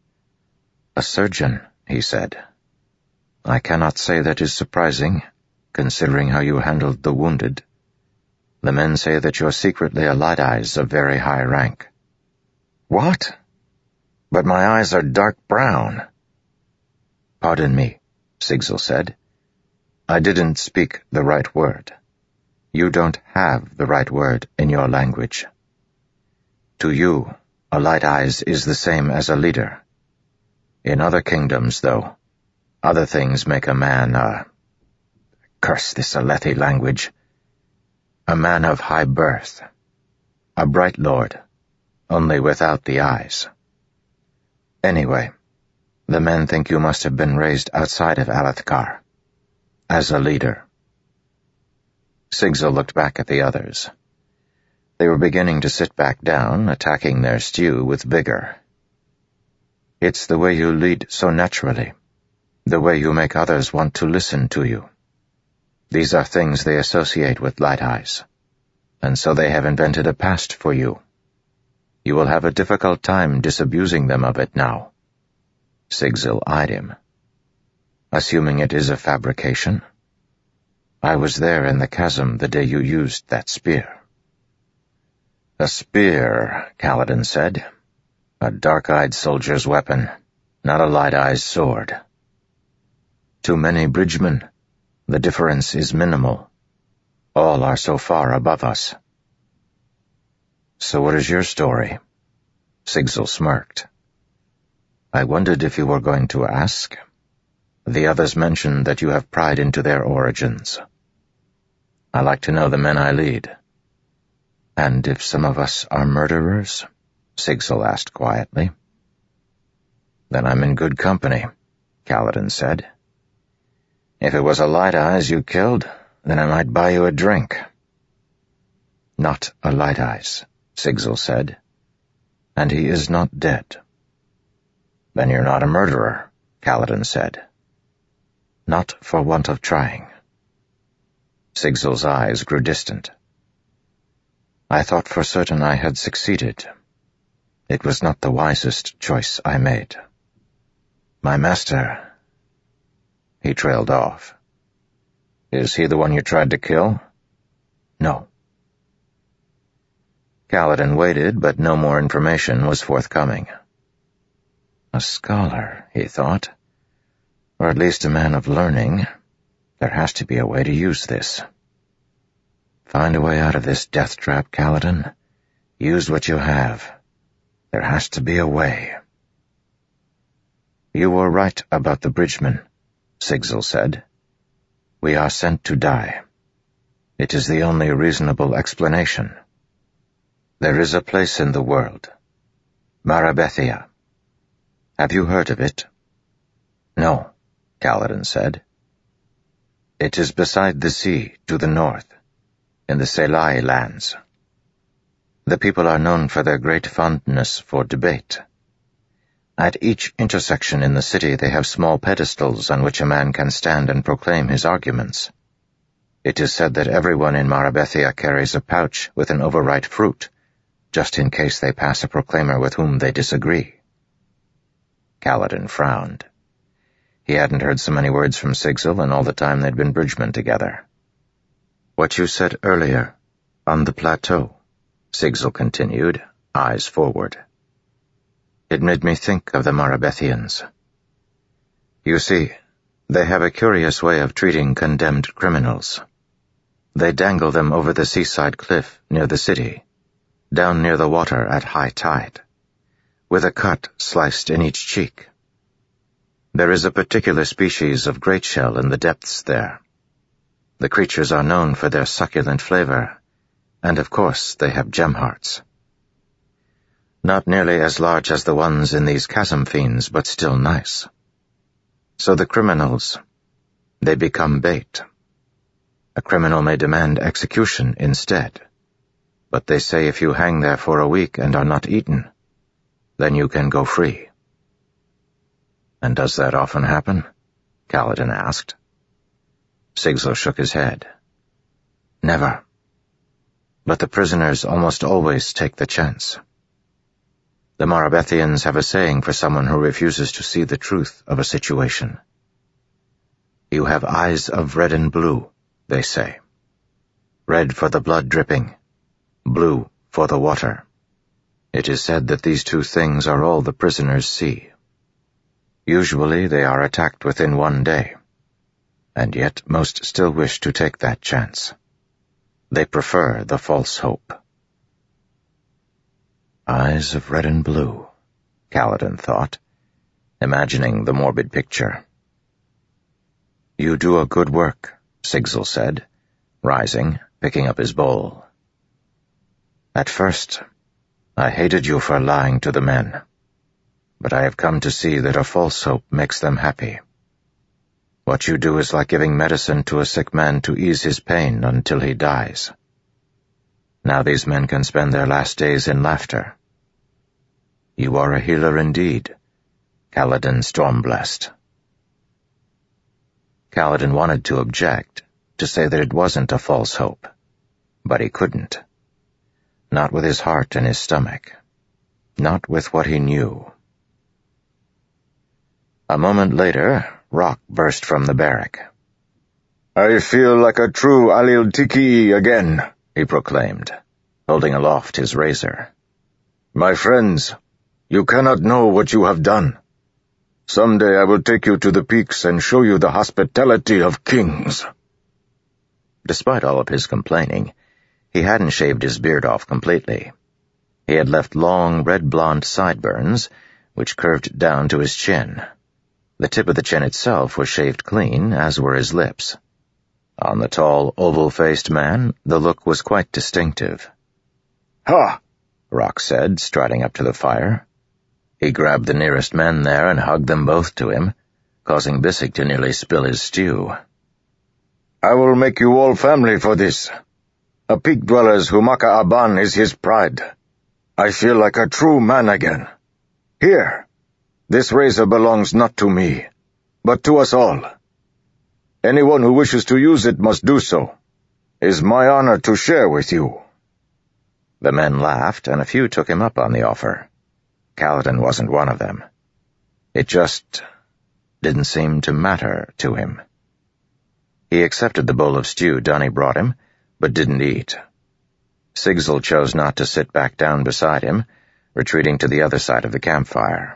"A surgeon," he said. "I cannot say that is surprising. considering how you handled the wounded. The men say that you're secretly a light eyes of very high rank. What? But my eyes are dark brown. Pardon me, Sigzil said. I didn't speak the right word. You don't have the right word in your language. To you, a light eyes is the same as a leader. In other kingdoms, though, other things make a man, uh, curse this Alethi language, a man of high birth, a bright lord, only without the eyes. Anyway, the men think you must have been raised outside of Alethkar, as a leader. Sigzil looked back at the others. They were beginning to sit back down, attacking their stew with vigor. It's the way you lead so naturally, the way you make others want to listen to you. These are things they associate with light eyes, and so they have invented a past for you. You will have a difficult time disabusing them of it now. Sigzil eyed him. Assuming it is a fabrication. I was there in the chasm the day you used that spear. A spear, Kaladin said. A dark-eyed soldier's weapon, not a light-eyed sword. To many bridgemen, the difference is minimal. All are so far above us. So what is your story? Sigzil smirked. I wondered if you were going to ask. The others mentioned that you have pried into their origins. I like to know the men I lead. And if some of us are murderers? Sigzil asked quietly. Then I'm in good company, Kaladin said. If it was a light eyes you killed, then I might buy you a drink. Not a light eyes, Sigzil said. And he is not dead. Then you're not a murderer, Kaladin said. Not for want of trying. Sigzil's eyes grew distant. I thought for certain I had succeeded. It was not the wisest choice I made. My master... He trailed off. Is he the one you tried to kill? No. Kaladin waited, but no more information was forthcoming. A scholar, he thought. Or at least a man of learning. There has to be a way to use this. Find a way out of this death trap, Kaladin. Use what you have. There has to be a way. You were right about the bridgemen, Sigzil said. We are sent to die. It is the only reasonable explanation. There is a place in the world. Marabethia. Have you heard of it? No, Kaladin said. It is beside the sea, to the north, in the Selai lands. The people are known for their great fondness for debate. At each intersection in the city they have small pedestals on which a man can stand and proclaim his arguments. It is said that everyone in Marabethia carries a pouch with an overripe fruit, just in case they pass a proclaimer with whom they disagree. Kaladin frowned. He hadn't heard so many words from Sigzil in all the time they'd been bridgemen together. What you said earlier, on the plateau, Sigzil continued, eyes forward. It made me think of the Marabethians. You see, they have a curious way of treating condemned criminals. They dangle them over the seaside cliff near the city, down near the water at high tide, with a cut sliced in each cheek. There is a particular species of great shell in the depths there. The creatures are known for their succulent flavor, and of course they have gem hearts. Not nearly as large as the ones in these chasm fiends, but still nice. So the criminals, they become bait. A criminal may demand execution instead, but they say if you hang there for a week and are not eaten, then you can go free. And does that often happen? Kaladin asked. Sigzil shook his head. Never. But the prisoners almost always take the chance. The Marabethians have a saying for someone who refuses to see the truth of a situation. You have eyes of red and blue, they say. Red for the blood dripping, blue for the water. It is said that these two things are all the prisoners see. Usually they are attacked within one day, and yet most still wish to take that chance. They prefer the false hope. Eyes of red and blue, Kaladin thought, imagining the morbid picture. You do a good work, Sigzil said, rising, picking up his bowl. At first, I hated you for lying to the men, but I have come to see that a false hope makes them happy. What you do is like giving medicine to a sick man to ease his pain until he dies. Now these men can spend their last days in laughter. You are a healer indeed, Kaladin Stormblessed. Kaladin wanted to object, to say that it wasn't a false hope, but he couldn't. Not with his heart in his stomach. Not with what he knew. A moment later, Rock burst from the barrack. I feel like a true Alil Tiki again, he proclaimed, holding aloft his razor. My friends, you cannot know what you have done. Someday I will take you to the peaks and show you the hospitality of kings. Despite all of his complaining, he hadn't shaved his beard off completely. He had left long red-blonde sideburns, which curved down to his chin. The tip of the chin itself was shaved clean, as were his lips. On the tall, oval-faced man, the look was quite distinctive. Ha! Rock said, striding up to the fire. He grabbed the nearest men there and hugged them both to him, causing Bissig to nearly spill his stew. I will make you all family for this. A peak dweller's Humaka Aban is his pride. I feel like a true man again. Here, this razor belongs not to me, but to us all. Anyone who wishes to use it must do so. It is my honor to share with you. The men laughed, and a few took him up on the offer. Kaladin wasn't one of them. It just didn't seem to matter to him. He accepted the bowl of stew Dunny brought him, but didn't eat. Sigzil chose not to sit back down beside him, retreating to the other side of the campfire.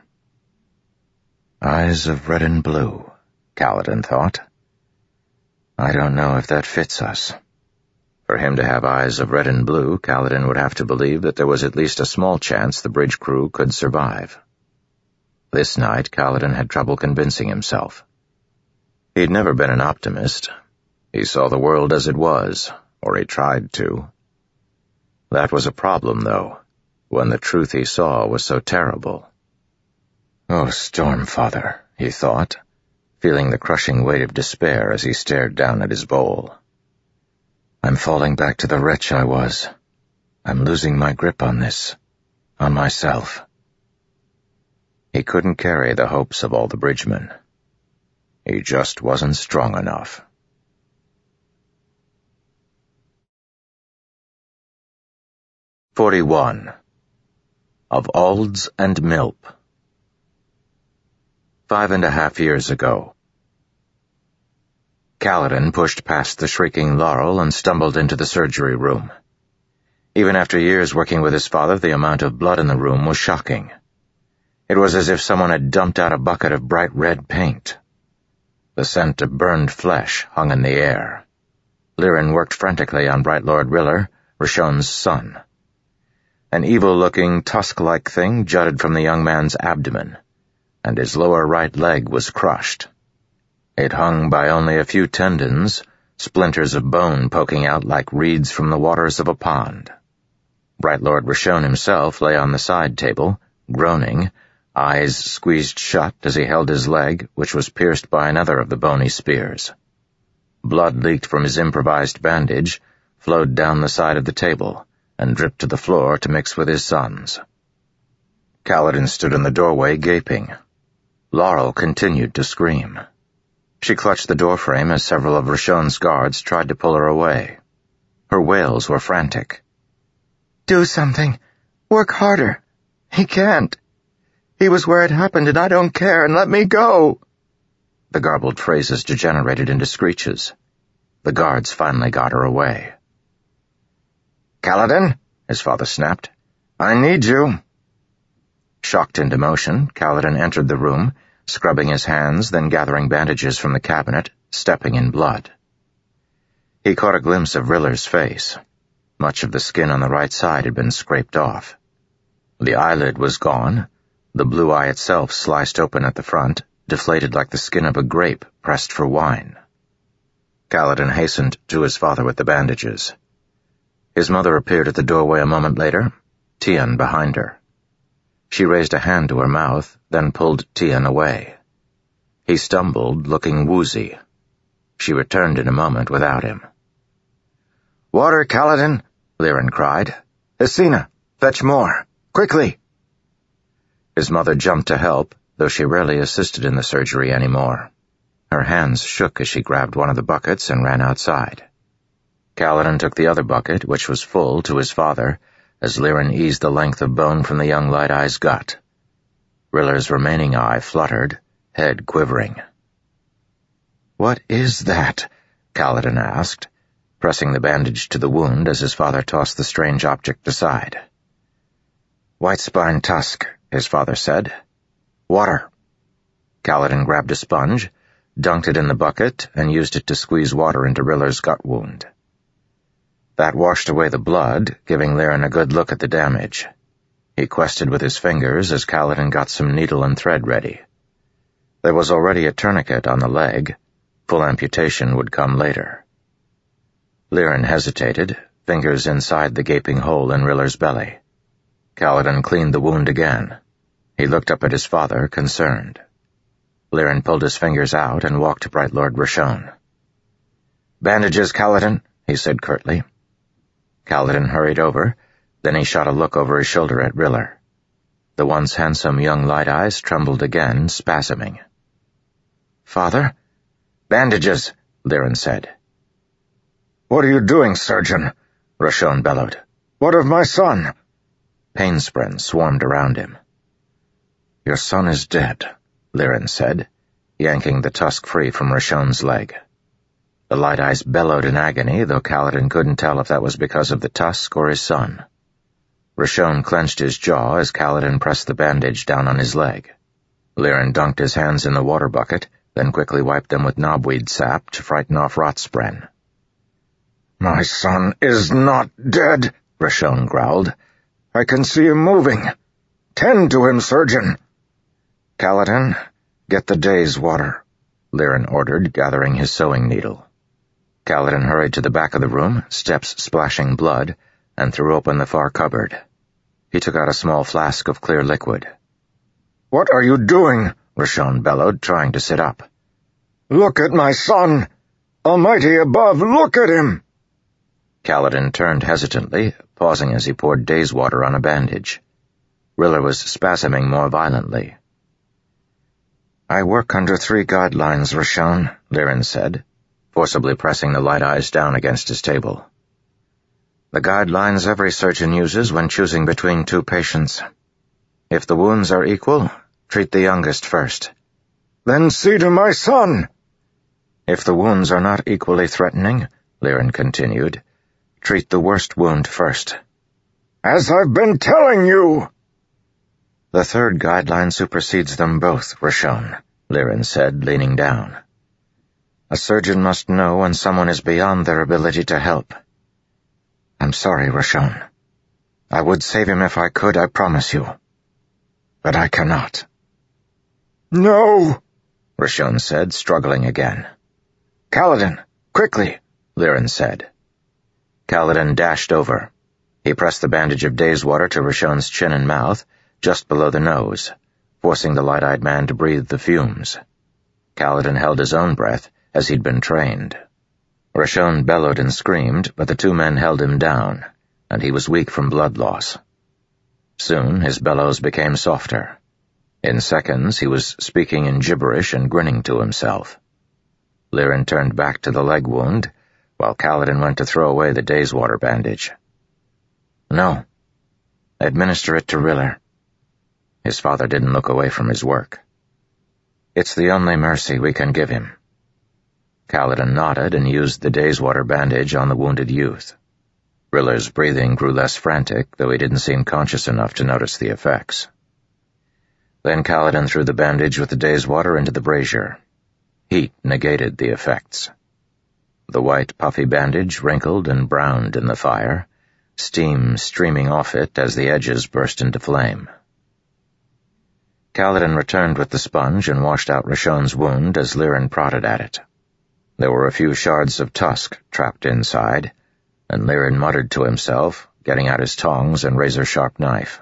Eyes of red and blue, Kaladin thought. I don't know if that fits us. For him to have eyes of red and blue, Kaladin would have to believe that there was at least a small chance the bridge crew could survive. This night, Kaladin had trouble convincing himself. He'd never been an optimist. He saw the world as it was, or he tried to. That was a problem, though, when the truth he saw was so terrible. Oh, Stormfather, he thought, feeling the crushing weight of despair as he stared down at his bowl. I'm falling back to the wretch I was. I'm losing my grip on this, on myself. He couldn't carry the hopes of all the bridgemen. He just wasn't strong enough. Forty-one. Of Alds and Milp. Five and a half years ago. Kaladin pushed past the shrieking Laurel and stumbled into the surgery room. Even after years working with his father, the amount of blood in the room was shocking. It was as if someone had dumped out a bucket of bright red paint. The scent of burned flesh hung in the air. Lirin worked frantically on Bright Lord Riller, Rishon's son. An evil-looking, tusk-like thing jutted from the young man's abdomen, and his lower right leg was crushed. It hung by only a few tendons, splinters of bone poking out like reeds from the waters of a pond. Bright Lord Rishon himself lay on the side table, groaning, eyes squeezed shut as he held his leg, which was pierced by another of the bony spears. Blood leaked from his improvised bandage, flowed down the side of the table, and dripped to the floor to mix with his son's. Kaladin stood in the doorway, gaping. Laurel continued to scream. She clutched the doorframe as several of Rishon's guards tried to pull her away. Her wails were frantic. Do something. Work harder. He can't. He was where it happened and I don't care, and let me go. The garbled phrases degenerated into screeches. the guards finally got her away. "Kaladin," his father snapped, "I need you." Shocked into motion, Kaladin entered the room, scrubbing his hands, then gathering bandages from the cabinet, stepping in blood. He caught a glimpse of Riller's face. Much of the skin on the right side had been scraped off. The eyelid was gone, the blue eye itself sliced open at the front, deflated like the skin of a grape pressed for wine. Kaladin hastened to his father with the bandages. His mother appeared at the doorway a moment later, Tian behind her. She raised a hand to her mouth, then pulled Tian away. He stumbled, looking woozy. She returned in a moment without him. "Water, Kaladin," Liren cried. "Hesina, fetch more. Quickly!" His mother jumped to help, though she rarely assisted in the surgery anymore. Her hands shook as she grabbed one of the buckets and ran outside. Kaladin took the other bucket, which was full, to his father, as Liren eased the length of bone from the young Light-Eye's gut. Riller's remaining eye fluttered, head quivering. "What is that?" Kaladin asked, pressing the bandage to the wound as his father tossed the strange object aside. "White spine tusk," his father said. "Water." Kaladin grabbed a sponge, dunked it in the bucket, and used it to squeeze water into Riller's gut wound. That washed away the blood, giving Liren a good look at the damage. He quested with his fingers as Kaladin got some needle and thread ready. There was already a tourniquet on the leg. Full amputation would come later. Liren hesitated, fingers inside the gaping hole in Riller's belly. Kaladin cleaned the wound again. He looked up at his father, concerned. Liren pulled his fingers out and walked to Bright Lord Roshon. "Bandages, Kaladin," he said curtly. Kaladin hurried over, then he shot a look over his shoulder at Riller. The once handsome young Light-Eyes trembled again, spasming. "Father?" "Bandages," Liren said. "What are you doing, surgeon?" Roshon bellowed. "What of my son?" Painspren swarmed around him. "Your son is dead," Liren said, yanking the tusk free from Roshon's leg. The Light-Eyes bellowed in agony, though Kaladin couldn't tell if that was because of the tusk or his son. Roshon clenched his jaw as Kaladin pressed the bandage down on his leg. Liren dunked his hands in the water bucket, then quickly wiped them with knobweed sap to frighten off rotspren. "My son is not dead," Roshon growled. "I can see him moving. Tend to him, surgeon." "Kaladin, get the day's water," Liren ordered, gathering his sewing needle. Kaladin hurried to the back of the room, steps splashing blood, and threw open the far cupboard. He took out a small flask of clear liquid. "What are you doing?" Roshon bellowed, trying to sit up. "Look at my son! Almighty above, look at him!" Kaladin turned hesitantly, pausing as he poured day's water on a bandage. Riller was spasming more violently. "I work under three guidelines, Roshon," Liren said, forcibly pressing the Light-Eyes down against his table. "The guidelines every surgeon uses when choosing between two patients. If the wounds are equal, treat the youngest first. Then see to my son. If the wounds are not equally threatening," Liren continued, "treat the worst wound first." "As I've been telling you!" "The third guideline supersedes them both, Roshon," Liren said, leaning down. "A surgeon must know when someone is beyond their ability to help. I'm sorry, Roshon. I would save him if I could, I promise you. But I cannot." "No," Roshon said, struggling again. "Kaladin, quickly," Liren said. Kaladin dashed over. He pressed the bandage of day's water to Roshon's chin and mouth, just below the nose, forcing the light-eyed man to breathe the fumes. Kaladin held his own breath, as he'd been trained. Roshon bellowed and screamed, but the two men held him down, and he was weak from blood loss. Soon his bellows became softer. In seconds he was speaking in gibberish and grinning to himself. Liren turned back to the leg wound, while Kaladin went to throw away the day's water bandage. "No. Administer it to Riller." His father didn't look away from his work. "It's the only mercy we can give him." Kaladin nodded and used the Dayswater bandage on the wounded youth. Riller's breathing grew less frantic, though he didn't seem conscious enough to notice the effects. Then Kaladin threw the bandage with the Dayswater into the brazier. Heat negated the effects. The white, puffy bandage wrinkled and browned in the fire, steam streaming off it as the edges burst into flame. Kaladin returned with the sponge and washed out Rashon's wound as Lirin prodded at it. There were a few shards of tusk trapped inside, and Lirin muttered to himself, getting out his tongs and razor-sharp knife.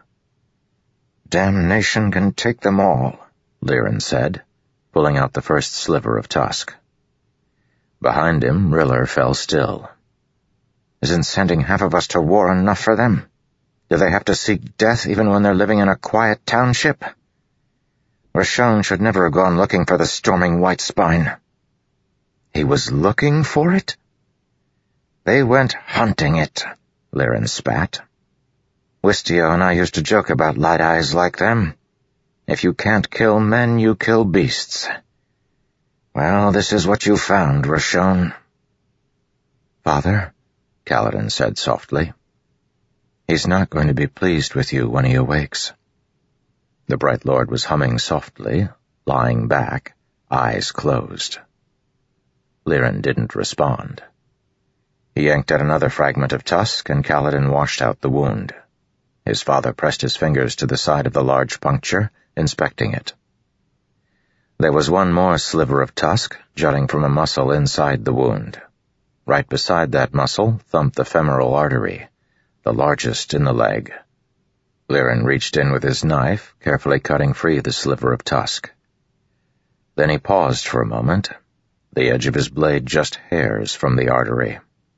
"Damnation can take them all," Lirin said, pulling out the first sliver of tusk. Behind him, Riller fell still. "Isn't sending half of us to war enough for them? Do they have to seek death even when they're living in a quiet township? Rashon should never have gone looking for the storming White Spine." "He was looking for it?" "They went hunting it," Lirin spat. "Wistio and I used to joke about light eyes like them. If you can't kill men, you kill beasts. Well, this is what you found, Rashon." "Father," Kaladin said softly, "he's not going to be pleased with you when he awakes." The Bright Lord was humming softly, lying back, eyes closed. Lirin didn't respond. He yanked at another fragment of tusk, and Kaladin washed out the wound. His father pressed his fingers to the side of the large puncture, inspecting it. There was one more sliver of tusk jutting from a muscle inside the wound. Right beside that muscle thumped the femoral artery, the largest in the leg. Lirin reached in with his knife, carefully cutting free the sliver of tusk. Then he paused for a moment, the edge of his blade just hairs from the artery.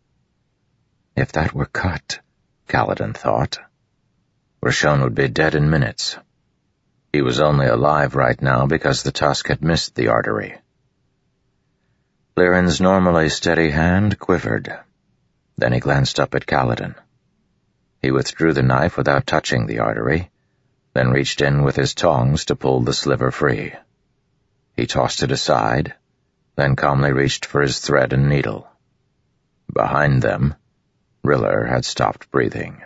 If that were cut, Kaladin thought, Rashon would be dead in minutes. He was only alive right now because the tusk had missed the artery. Lirin's normally steady hand quivered. Then he glanced up at Kaladin. He withdrew the knife without touching the artery, then reached in with his tongs to pull the sliver free. He tossed it aside, then calmly reached for his thread and needle. Behind them, Riller had stopped breathing.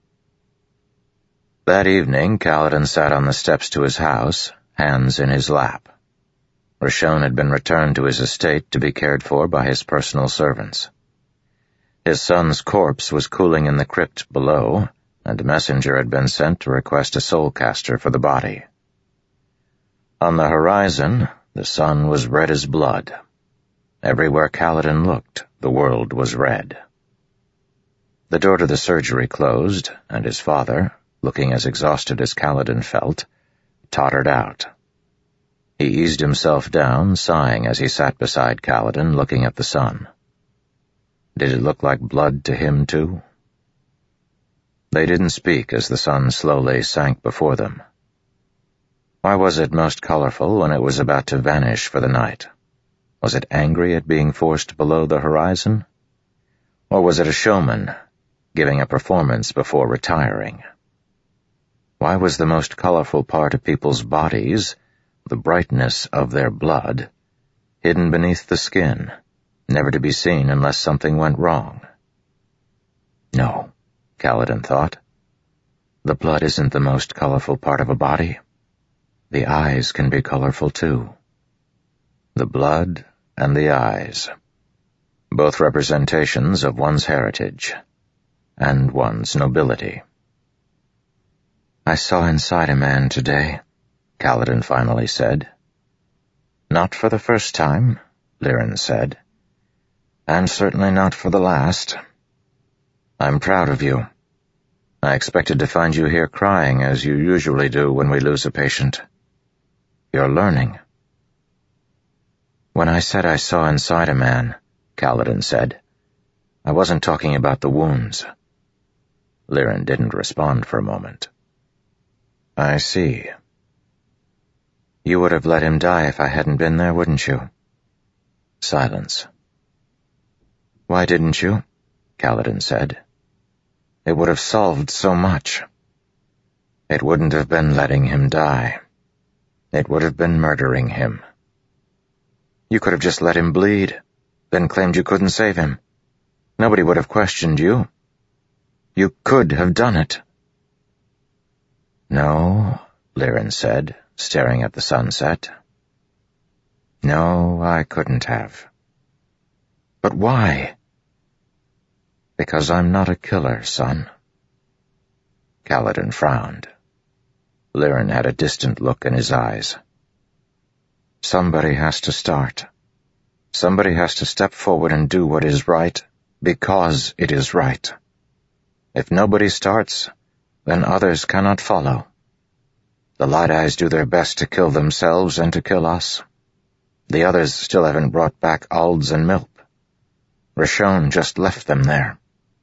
That evening, Kaladin sat on the steps to his house, hands in his lap. Rashon had been returned to his estate to be cared for by his personal servants. His son's corpse was cooling in the crypt below, and a messenger had been sent to request a soul caster for the body. On the horizon, the sun was red as blood. Everywhere Kaladin looked, the world was red. The door to the surgery closed, and his father, looking as exhausted as Kaladin felt, tottered out. He eased himself down, sighing as he sat beside Kaladin, looking at the sun. Did it look like blood to him, too? They didn't speak as the sun slowly sank before them. Why was it most colorful when it was about to vanish for the night? Was it angry at being forced below the horizon? Or was it a showman, giving a performance before retiring? Why was the most colorful part of people's bodies, the brightness of their blood, hidden beneath the skin, never to be seen unless something went wrong? No, Kaladin thought. The blood isn't the most colorful part of a body. The eyes can be colorful too. The blood and the eyes, both representations of one's heritage and one's nobility. I saw inside a man today, Kaladin finally said. Not for the first time, Lirin said, and certainly not for the last. I'm proud of you. I expected to find you here crying as you usually do when we lose a patient. You're learning. When I said I saw inside a man, Kaladin said, I wasn't talking about the wounds. Lirin didn't respond for a moment. I see. You would have let him die if I hadn't been there, wouldn't you? Silence. Why didn't you? Kaladin said. It would have solved so much. It wouldn't have been letting him die. It would have been murdering him. You could have just let him bleed, then claimed you couldn't save him. Nobody would have questioned you. You could have done it." "No," Liren said, staring at the sunset. "No, I couldn't have." "But why?" "Because I'm not a killer, son." Kaladin frowned. Liren had a distant look in his eyes. "Somebody has to start. Somebody has to step forward and do what is right, because it is right. If nobody starts, then others cannot follow. The Light Eyes do their best to kill themselves and to kill us. The others still haven't brought back Alds and Milp. Rashon just left them there."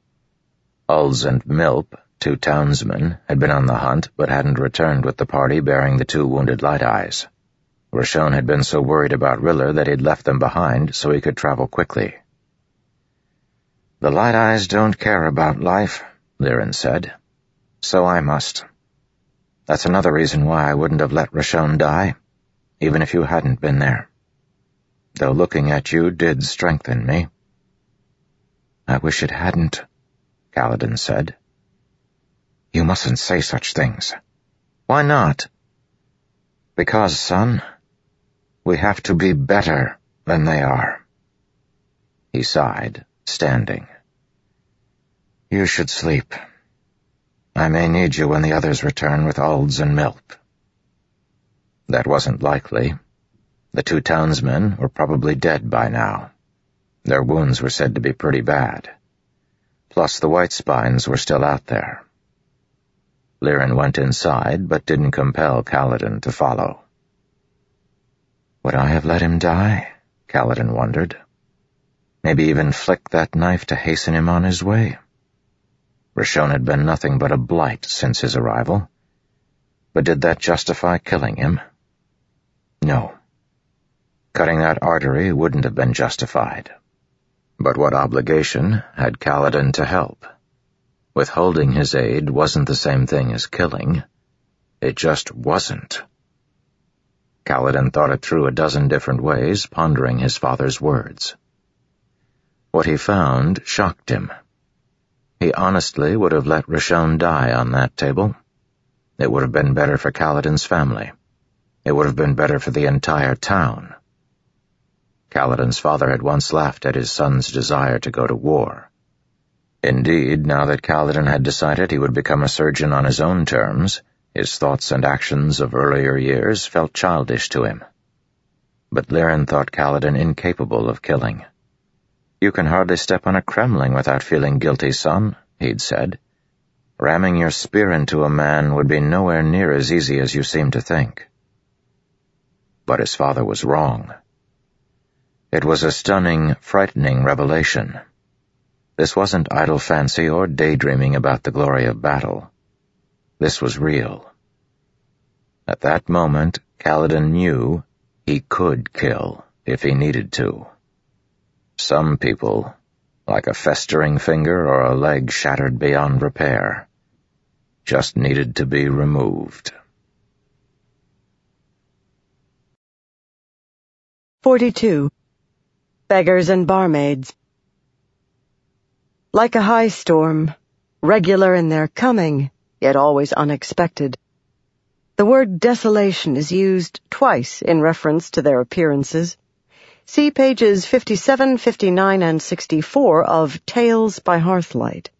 Alds and Milp, two townsmen, had been on the hunt but hadn't returned with the party bearing the two wounded Light Eyes. Rashon had been so worried about Riller that he'd left them behind so he could travel quickly. "The Light Eyes don't care about life," Liren said. "So I must. That's another reason why I wouldn't have let Rashon die, even if you hadn't been there. Though looking at you did strengthen me." "I wish it hadn't," Kaladin said. "You mustn't say such things." "Why not?" "Because, son, we have to be better than they are." He sighed, standing. "You should sleep. I may need you when the others return with Alds and Milp." That wasn't likely. The two townsmen were probably dead by now. Their wounds were said to be pretty bad. Plus the White Spines were still out there. Liren went inside, but didn't compel Kaladin to follow. Would I have let him die? Kaladin wondered. Maybe even flick that knife to hasten him on his way. Rashon had been nothing but a blight since his arrival. But did that justify killing him? No. Cutting that artery wouldn't have been justified. But what obligation had Kaladin to help? Withholding his aid wasn't the same thing as killing. It just wasn't. Kaladin thought it through a dozen different ways, pondering his father's words. What he found shocked him. He honestly would have let Rashon die on that table. It would have been better for Kaladin's family. It would have been better for the entire town. Kaladin's father had once laughed at his son's desire to go to war. Indeed, now that Kaladin had decided he would become a surgeon on his own terms, his thoughts and actions of earlier years felt childish to him. But Liren thought Kaladin incapable of killing. "You can hardly step on a Kremling without feeling guilty, son," he'd said. "Ramming your spear into a man would be nowhere near as easy as you seem to think." But his father was wrong. It was a stunning, frightening revelation. This wasn't idle fancy or daydreaming about the glory of battle. This was real. At that moment, Kaladin knew he could kill if he needed to. Some people, like a festering finger or a leg shattered beyond repair, just needed to be removed. forty-two. Beggars and Barmaids. Like a high storm, regular in their coming, yet always unexpected. The word desolation is used twice in reference to their appearances. See pages fifty-seven, fifty-nine, and sixty-four of Tales by Hearthlight.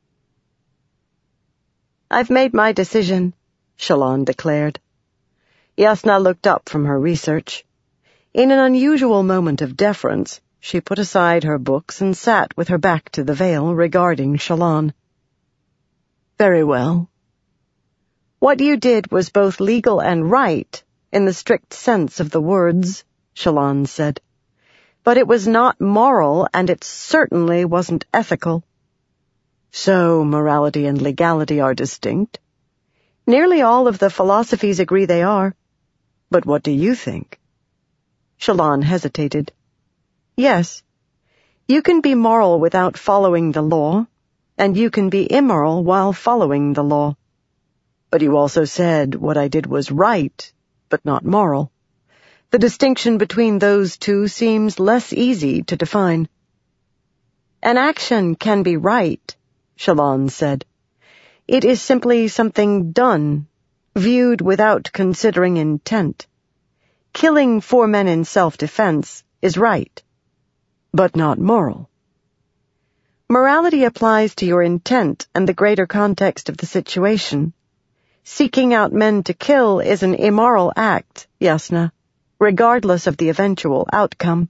"I've made my decision," Shallan declared. Yasna looked up from her research. In an unusual moment of deference, she put aside her books and sat with her back to the veil, regarding Shallan. "Very well. What you did was both legal and right, in the strict sense of the words," Shallan said. "But it was not moral, and it certainly wasn't ethical." "So morality and legality are distinct?" "Nearly all of the philosophies agree they are. But what do you think?" Shallan hesitated. "Yes, you can be moral without following the law, and you can be immoral while following the law. But you also said what I did was right, but not moral. The distinction between those two seems less easy to define. An action can be right, Shallan said. It is simply something done, viewed without considering intent. Killing four men in self-defense is right, but not moral. Morality applies to your intent and the greater context of the situation. Seeking out men to kill is an immoral act, Yasna, regardless of the eventual outcome.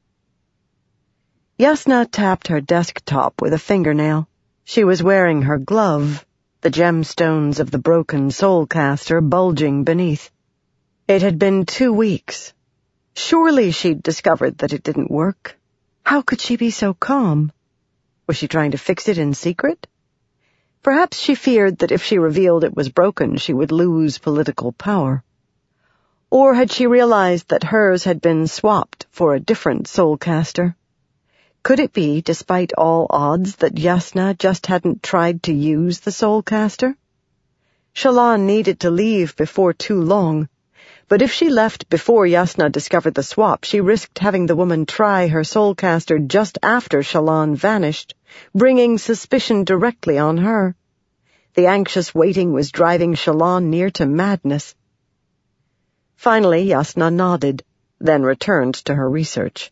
Yasna tapped her desktop with a fingernail. She was wearing her glove, the gemstones of the broken soulcaster bulging beneath. It had been two weeks. Surely she'd discovered that it didn't work. How could she be so calm? Was she trying to fix it in secret? Perhaps she feared that if she revealed it was broken, she would lose political power. Or had she realized that hers had been swapped for a different soulcaster? Could it be, despite all odds, that Yasna just hadn't tried to use the soulcaster? Shallan needed to leave before too long, but if she left before Yasna discovered the swap, she risked having the woman try her soulcaster just after Shallan vanished, bringing suspicion directly on her. The anxious waiting was driving Shallan near to madness. Finally, Yasna nodded, then returned to her research.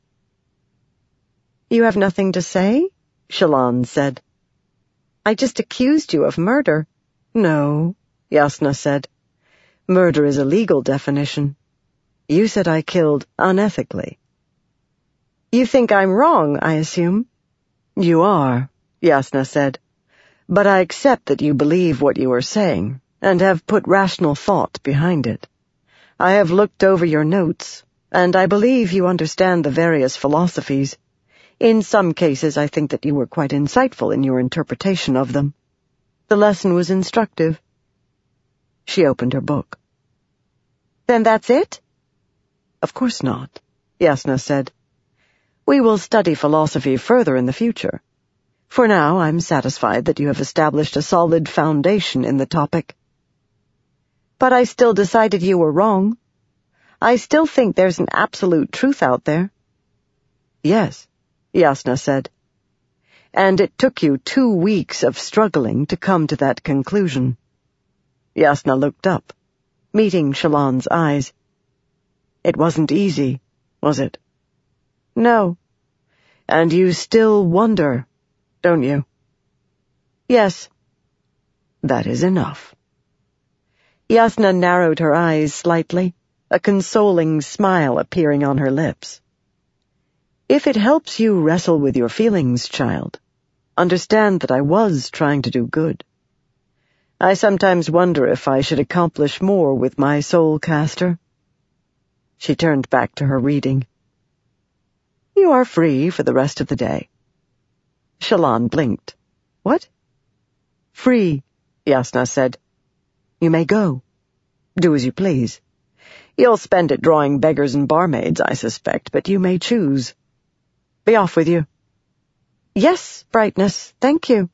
"You have nothing to say?" Shallan said. "I just accused you of murder." "No," Yasna said. "Murder is a legal definition. You said I killed unethically." "You think I'm wrong, I assume?" "You are," Yasna said. "But I accept that you believe what you are saying, and have put rational thought behind it. I have looked over your notes, and I believe you understand the various philosophies. In some cases, I think that you were quite insightful in your interpretation of them. The lesson was instructive." She opened her book. "Then that's it?" "Of course not," Yasna said. "We will study philosophy further in the future. For now, I'm satisfied that you have established a solid foundation in the topic." "But I still decided you were wrong. I still think there's an absolute truth out there." "Yes," Yasna said. "And it took you two weeks of struggling to come to that conclusion." Yasna looked up, meeting Shallan's eyes. "It wasn't easy, was it?" "No." "And you still wonder, don't you?" "Yes." "That is enough." Yasna narrowed her eyes slightly, a consoling smile appearing on her lips. "If it helps you wrestle with your feelings, child, understand that I was trying to do good. I sometimes wonder if I should accomplish more with my soulcaster." She turned back to her reading. "You are free for the rest of the day." Shallan blinked. "What?" "Free," Yasna said. "You may go. Do as you please. You'll spend it drawing beggars and barmaids, I suspect, but you may choose. Be off with you." "Yes, Brightness, thank you."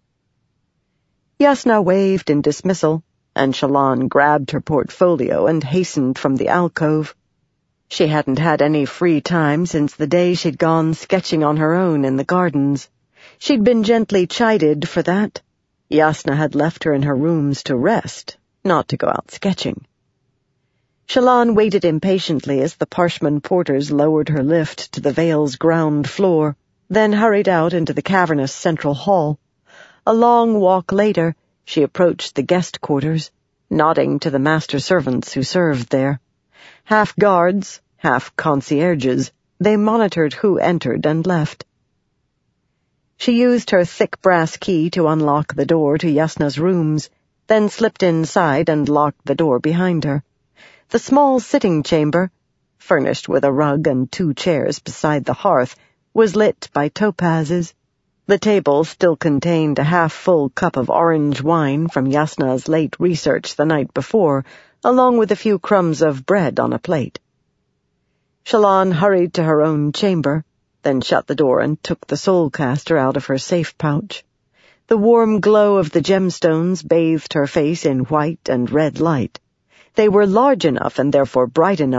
Yasna waved in dismissal, and Shallan grabbed her portfolio and hastened from the alcove. She hadn't had any free time since the day she'd gone sketching on her own in the gardens. She'd been gently chided for that. Yasna had left her in her rooms to rest, not to go out sketching. Shallan waited impatiently as the Parshman porters lowered her lift to the Vale's ground floor, then hurried out into the cavernous central hall. A long walk later, she approached the guest quarters, nodding to the master servants who served there. Half guards, half concierges, they monitored who entered and left. She used her thick brass key to unlock the door to Yasna's rooms, then slipped inside and locked the door behind her. The small sitting chamber, furnished with a rug and two chairs beside the hearth, was lit by topazes. The table still contained a half-full cup of orange wine from Yasna's late research the night before, along with a few crumbs of bread on a plate. Shallan hurried to her own chamber, then shut the door and took the soulcaster out of her safe pouch. The warm glow of the gemstones bathed her face in white and red light. They were large enough and therefore bright enough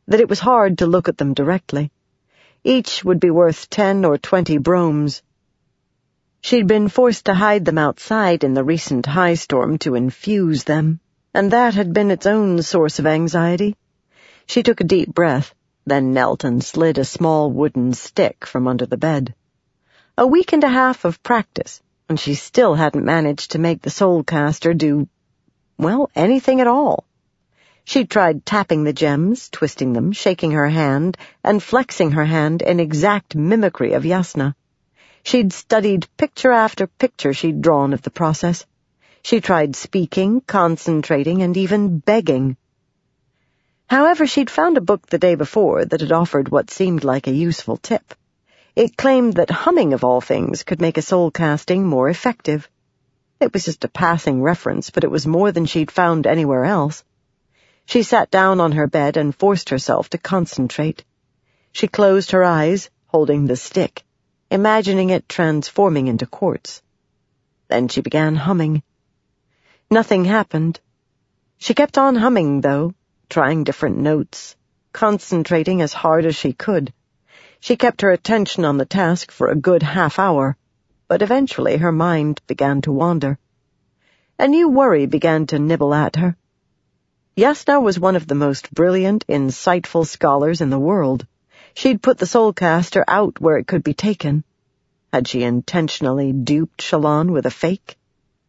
that it was hard to look at them directly. Each would be worth ten or twenty bromes. She'd been forced to hide them outside in the recent high storm to infuse them, and that had been its own source of anxiety. She took a deep breath, then knelt and slid a small wooden stick from under the bed. A week and a half of practice, and she still hadn't managed to make the soulcaster do, well, anything at all. She'd tried tapping the gems, twisting them, shaking her hand, and flexing her hand in exact mimicry of Yasna. She'd studied picture after picture she'd drawn of the process. She tried speaking, concentrating, and even begging. However, she'd found a book the day before that had offered what seemed like a useful tip. It claimed that humming, of all things, could make a soul casting more effective. It was just a passing reference, but it was more than she'd found anywhere else. She sat down on her bed and forced herself to concentrate. She closed her eyes, holding the stick, imagining it transforming into quartz. Then she began humming. Nothing happened. She kept on humming, though, trying different notes, concentrating as hard as she could. She kept her attention on the task for a good half hour, but eventually her mind began to wander. A new worry began to nibble at her. Yasna was one of the most brilliant, insightful scholars in the world. She'd put the soulcaster out where it could be taken. Had she intentionally duped Shallan with a fake?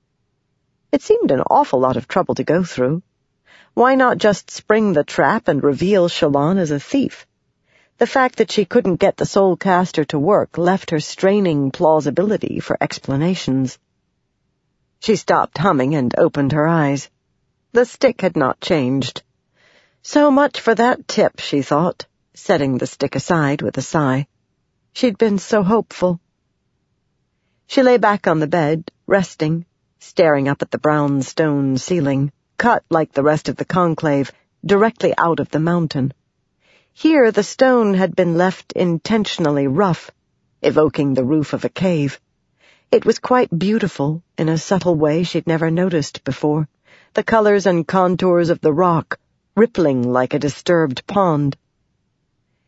It seemed an awful lot of trouble to go through. Why not just spring the trap and reveal Shallan as a thief? The fact that she couldn't get the soulcaster to work left her straining plausibility for explanations. She stopped humming and opened her eyes. The stick had not changed. So much for that tip, she thought, setting the stick aside with a sigh. She'd been so hopeful. She lay back on the bed, resting, staring up at the brown stone ceiling, cut like the rest of the conclave, directly out of the mountain. Here the stone had been left intentionally rough, evoking the roof of a cave. It was quite beautiful in a subtle way she'd never noticed before, the colors and contours of the rock rippling like a disturbed pond.